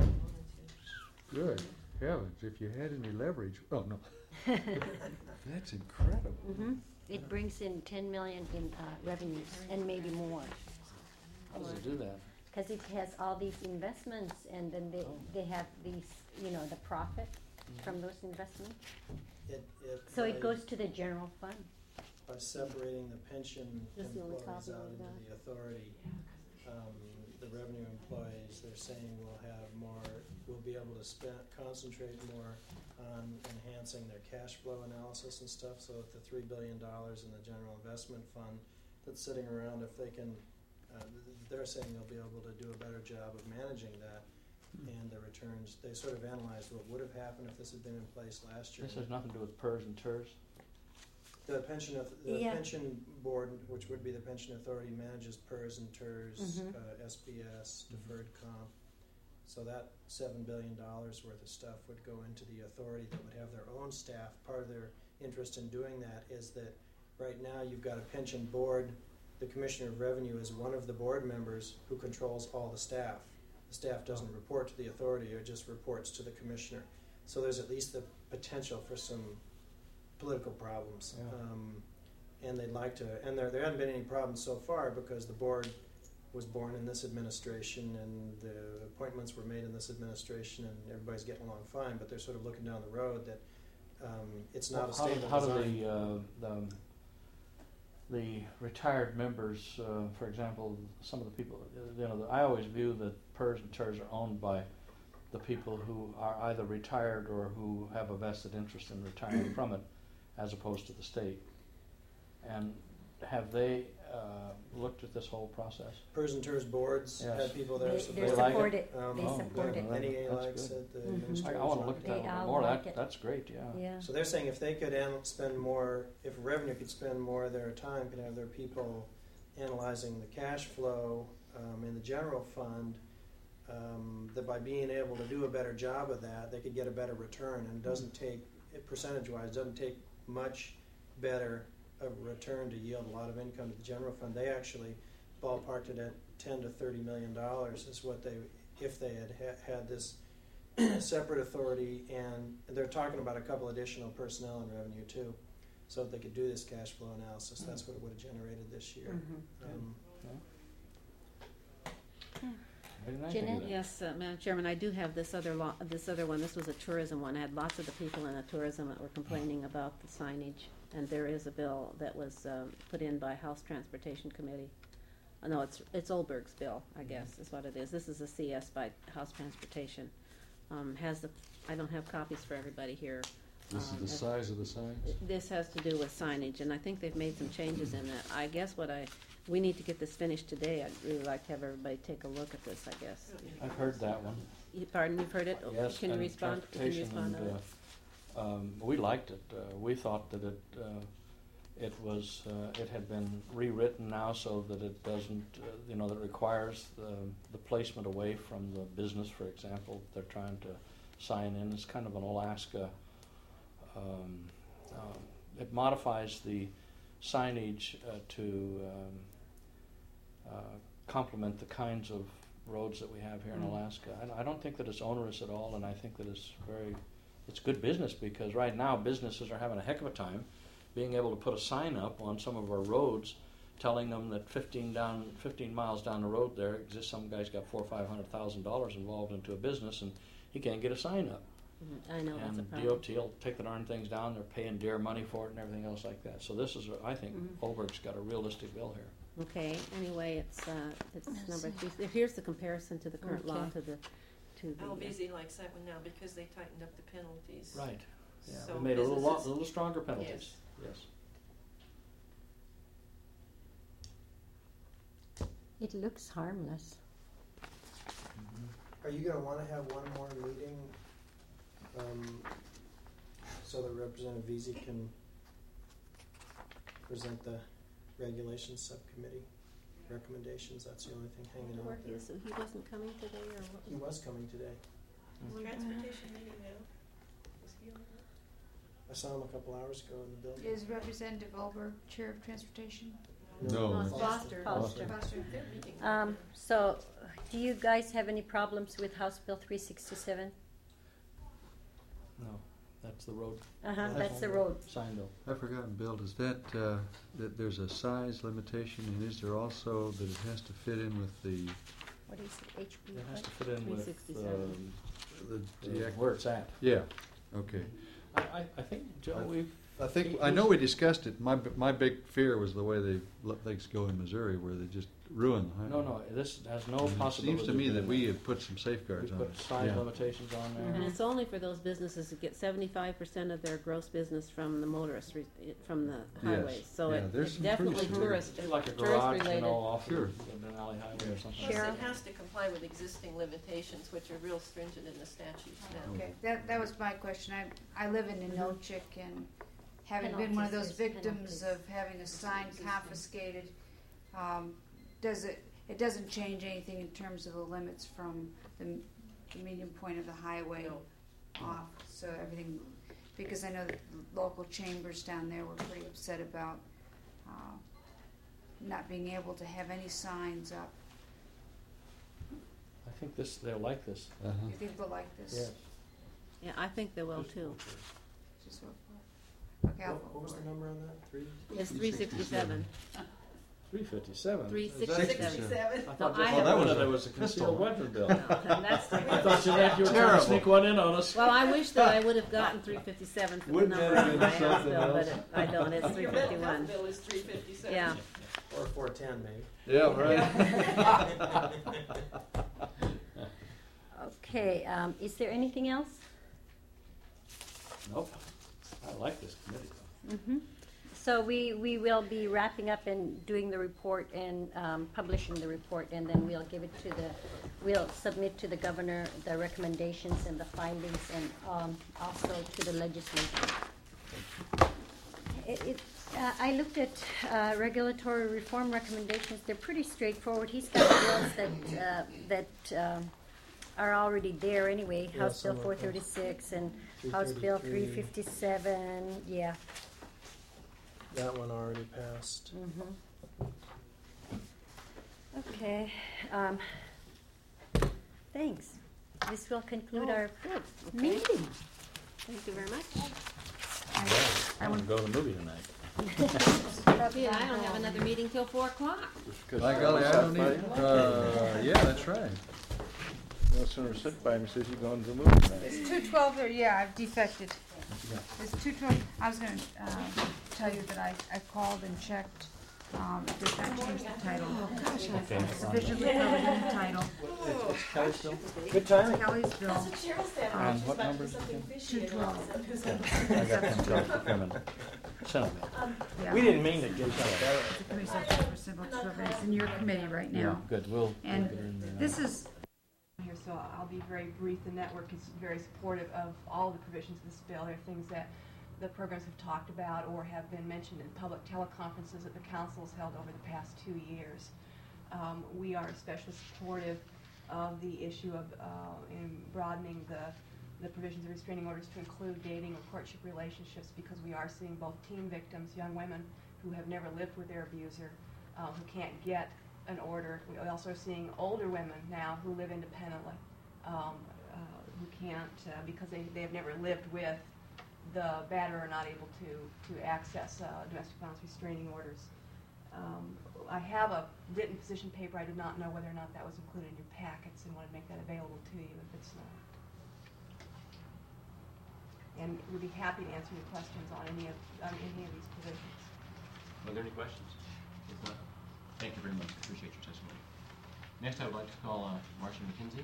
Good heavens, if you had any leverage, oh, no. That's incredible. Mhm. It brings in ten million in, uh, revenues, and maybe more, How does it do that? cause it has all these investments, and then they, they have these, you know, the profit from those investments. it, it. So it uh, goes to the general fund. by separating the pension This is the only employees copy out we into got. the authority, um, the revenue employees, they're saying will have more, will be able to spend, concentrate more on enhancing their cash flow analysis and stuff, so that the three billion dollars in the general investment fund that's sitting around, if they can, uh, th- they're saying they'll be able to do a better job of managing that and the returns. They sort of analyzed what would have happened if this had been in place last year. This has nothing to do with P E R S and T E R S? The pension, auth- the Yeah. pension board, which would be the pension authority, manages P E R S and T E R S, Mhm. uh, S B S, deferred comp. So that seven billion dollars worth of stuff would go into the authority that would have their own staff. Part of their interest in doing that is that right now you've got a pension board. The Commissioner of Revenue is one of the board members who controls all the staff. The staff doesn't report to the authority, it just reports to the commissioner. So there's at least the potential for some political problems. Yeah. Um, and they'd like to, and there, there haven't been any problems so far because the board was born in this administration and the appointments were made in this administration and everybody's getting along fine, but they're sort of looking down the road that um, it's not Well, a how do- stable How design. do the, uh, the, the retired members, uh, for example, some of the people, uh, you know, I always view that P E R S and T E R S are owned by the people who are either retired or who have a vested interest in retiring from it, as opposed to the state. And have they uh, looked at this whole process? P E R S and T E R S boards Yes. had people there They, support they They like support it? it, Um, they Oh, support good. it. Well, N E A that's likes good. it, the Mhm. I, administrators I want to like look at it. that a They little all more. like That, it. that's great, yeah. Yeah. So they're saying if they could an- spend more, if revenue could spend more of their time, could have their people analyzing the cash flow um, in the general fund, um, that by being able to do a better job of that, they could get a better return. And it doesn't take, it percentage-wise, doesn't take much better of a return to yield a lot of income to the general fund. They actually ballparked it at ten to thirty million dollars is what they, if they had ha- had this separate authority, and they're talking about a couple additional personnel and revenue too, so that they could do this cash flow analysis. That's what it would have generated this year. Mhm. Um, Very nice to Jeanette? do that. Yes, uh, Madam Chairman, I do have this other law, this other one. This was a tourism one. I had lots of the people in the tourism that were complaining about the signage. And there is a bill that was um, put in by House Transportation Committee. Uh, no, it's it's Olberg's bill, I guess, is what it is. This is a C S by House Transportation. Um, has the I don't have copies for everybody here. This is Um, the as- size of the signs? This has to do with signage, and I think they've made some changes in that. I guess what I, we need to get this finished today. I'd really like to have everybody take a look at this, I guess. I've heard that one. You- Pardon, you've heard it? Yes, Can you and respond? Can you transportation respond and, to it? uh, um, we liked it. Uh, we thought that it, uh, it was, uh, it had been rewritten now so that it doesn't, uh, you know, that requires the, the placement away from the business, for example. They're trying to sign in. It's kind of an Alaska, um, uh, it modifies the signage uh, to um, uh, complement the kinds of roads that we have here in Mm. Alaska. I, I don't think that it's onerous at all, and I think that it's very, it's good business, because right now businesses are having a heck of a time being able to put a sign up on some of our roads telling them that fifteen down, fifteen miles down the road there exists some guy's got four or five hundred thousand dollars involved into a business, and he can't get a sign up. Mhm, I know that's a And problem. D O T will take the darn things down. They're paying dear money for it and everything else like that. So this is, a- I think, Mhm. Olberg's got a realistic bill here. Okay, anyway, it's, uh, it's number three. Here's the comparison to the current law, Okay. to the, to the. uh, Alvezi likes that one now because they tightened up the penalties. Right. Yeah, So we made a little, lo- businesses- a little stronger penalties. Yes. It looks harmless. Are you gonna wanna have one more meeting, um, so that Representative Veazey can present the regulations subcommittee recommendations? That's the only thing hanging Where out he there. is, he wasn't coming today, or what? He was coming today. Transportation meeting now. Is he on that? I saw him a couple hours ago in the building. Is Representative Olberg Chair of Transportation? No. No, it's Foster. Foster. Foster. They're meeting. Um, so, do you guys have any problems with House Bill three sixty-seven? No, that's the road. Uh-huh, That's that's the on road. Sign bill. I've forgotten, Bill, does that, uh, that there's a size limitation, and is there also that it has to fit in with the, What is it, H P? It has what? to fit in with three sixty-seven. um, the, the- the, where it's at. yeah, okay. I, I, I think, Joe, I- we've I think, I know we discussed it, my, b- my big fear was the way they let things go in Missouri, where they just ruin the No, highway. no, this has no And possibility. It seems to of me that doing we had put some safeguards We on it. put size Yeah. limitations on there. And it's only for those businesses that get seventy-five percent of their gross business from the motorists, re- from the highways. So Yeah, it- there's it's some pretty definitely severe- tourist, It's like a tourist garage, you related. know, off Sure. of an alley highway or something. Plus, Cheryl? it has to comply with existing limitations, which are real stringent in the statutes now. Okay, that, that was my question. I, I live in Inochik and having been one of those Penalties, there's victims penalties. of having a sign confiscated, um, does it, it doesn't change anything in terms of the limits from the, m- the medium point of the highway No. off, so everything, because I know that the local chambers down there were pretty upset about, uh, not being able to have any signs up. I think this, they'll like this. Uh-huh. You think they'll like this? Yes. Yeah, I think they will too. Just vote for it. Okay, I'll What, vote what was for the it. number on that? Three? It's three sixty-seven, Three fifty-seven. three sixty-seven. sixty-seven. Sixty-seven. I thought Well, I just have- that Oh, that was there a was a concealed pistol. weapon bill. And that's I thought you that you were trying to Terrible. sneak one in on us. Well, I wish that I would have gotten three fifty-seven for the Wouldn't number that on have my been house something bill, but else? it, I don't, it's three Your mental fifty-one. health bill is three fifty-seven. Yeah. Or four ten, maybe. Yeah, right. Okay, um, is there anything else? Nope. I like this committee though. Mm-hmm. So we, we will be wrapping up and doing the report and um, publishing the report, and then we'll give it to the, we'll submit to the governor the recommendations and the findings, and um, also to the legislature. It, it, uh, I looked at uh, regulatory reform recommendations. They're pretty straightforward. He's got bills that uh, that um, are already there anyway. Yeah, House Bill some of four those. thirty-six and House Bill three three thirty-three. fifty-seven. Yeah. That one already passed. Mm-hmm. Okay. Um, thanks. This will conclude Oh, our good. Okay. meeting. Thank you very much. I want to go to the movie tonight. Yeah, I don't have another meeting till four o'clock. By golly, I don't need, uh, yeah, that's right. No sooner sit by him, says you're going to the movie tonight. It's two twelve, or, yeah, I've defected. It's two twelve, I was gonna, uh, tell you that I, I called and checked, um, if there's not changed the title. Okay. Sufficiently covered in the title. Kelly still? Good timing. Kelly's bill, That's what Cheryl said. And She's what about to number do is it something again? fishy. Two twelve. I got them Kelly to come and send them in. yeah. We didn't mean to get that. The committee section for civil disobedience, it's in your committee right Yeah, now. good, we'll. we'll And get her in there now. this is, Here, so I'll be very brief. The network is very supportive of all the provisions of this bill. There are things that the programs have talked about or have been mentioned in public teleconferences that the council has held over the past two years. Um, we are especially supportive of the issue of uh, in broadening the, the provisions of restraining orders to include dating or courtship relationships, because we are seeing both teen victims, young women who have never lived with their abuser, uh, who can't get an order. We also are seeing older women now who live independently, um, uh, who can't, uh, because they, they have never lived with the batterer, are not able to, to access uh, domestic violence restraining orders. Um, I have a written position paper. I did not know whether or not that was included in your packets, and wanted to make that available to you if it's not. And we'd be happy to answer your questions on any of, on any of these provisions. Are there any questions? If not, thank you very much. Appreciate your testimony. Next, I would like to call uh, Marcia McKenzie.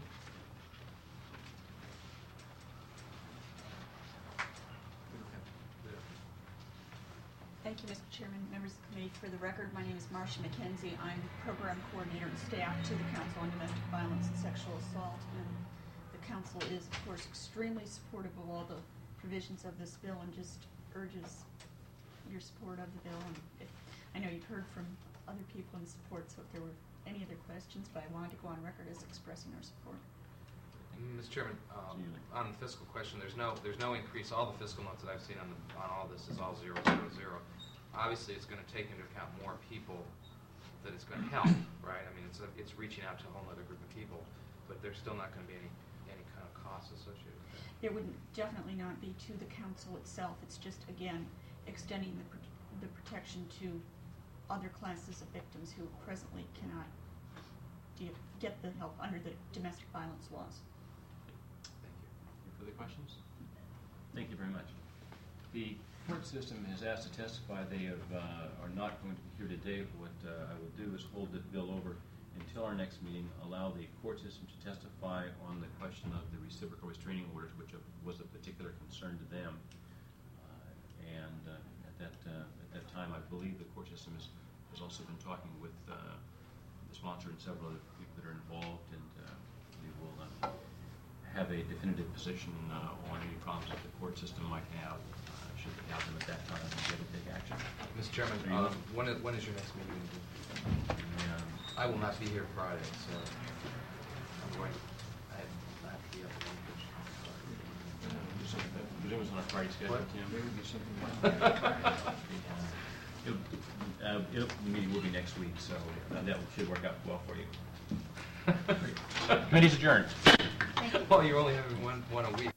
Thank you, Mister Chairman, members of the committee. For the record, my name is Marcia McKenzie. I'm program coordinator and staff to the Council on Domestic Violence and Sexual Assault. And the council is, of course, extremely supportive of all the provisions of this bill and just urges your support of the bill. And if, I know you've heard from other people in support, so if there were any other questions, but I wanted to go on record as expressing our support. Mister Chairman, um, on the fiscal question, there's no there's no increase. All the fiscal notes that I've seen on the, on all this is all zero, zero, zero. Obviously, it's going to take into account more people that it's going to help, right? I mean, it's a, it's reaching out to a whole other group of people, but there's still not going to be any any kind of costs associated with that. There would definitely not be to the council itself. It's just, again, extending the, pr the protection to other classes of victims who presently cannot de get the help under the domestic violence laws. Thank you. Any further questions? Thank you very much. The court system has asked to testify. They have, uh, are not going to be here today. What uh, I will do is hold the bill over until our next meeting, allow the court system to testify on the question of the reciprocal restraining orders, which was a particular concern to them. Uh, and uh, at that uh, at that time, I believe the court system has, has also been talking with uh, the sponsor and several other people that are involved, and uh, we will uh, have a definitive position uh, on any problems that the court system might have. Should they have them at that time, and be able to take action. Mister Chairman, Are you- um, when is, when is your next meeting? Um, I will not be here Friday, so I'm going, I have, I have to be up at one. It was on a Friday schedule, What? Tim. It'll, uh, it'll, the meeting will be next week, so uh, that should work out well for you. Committee's adjourned. Well, you're only having one, one a week.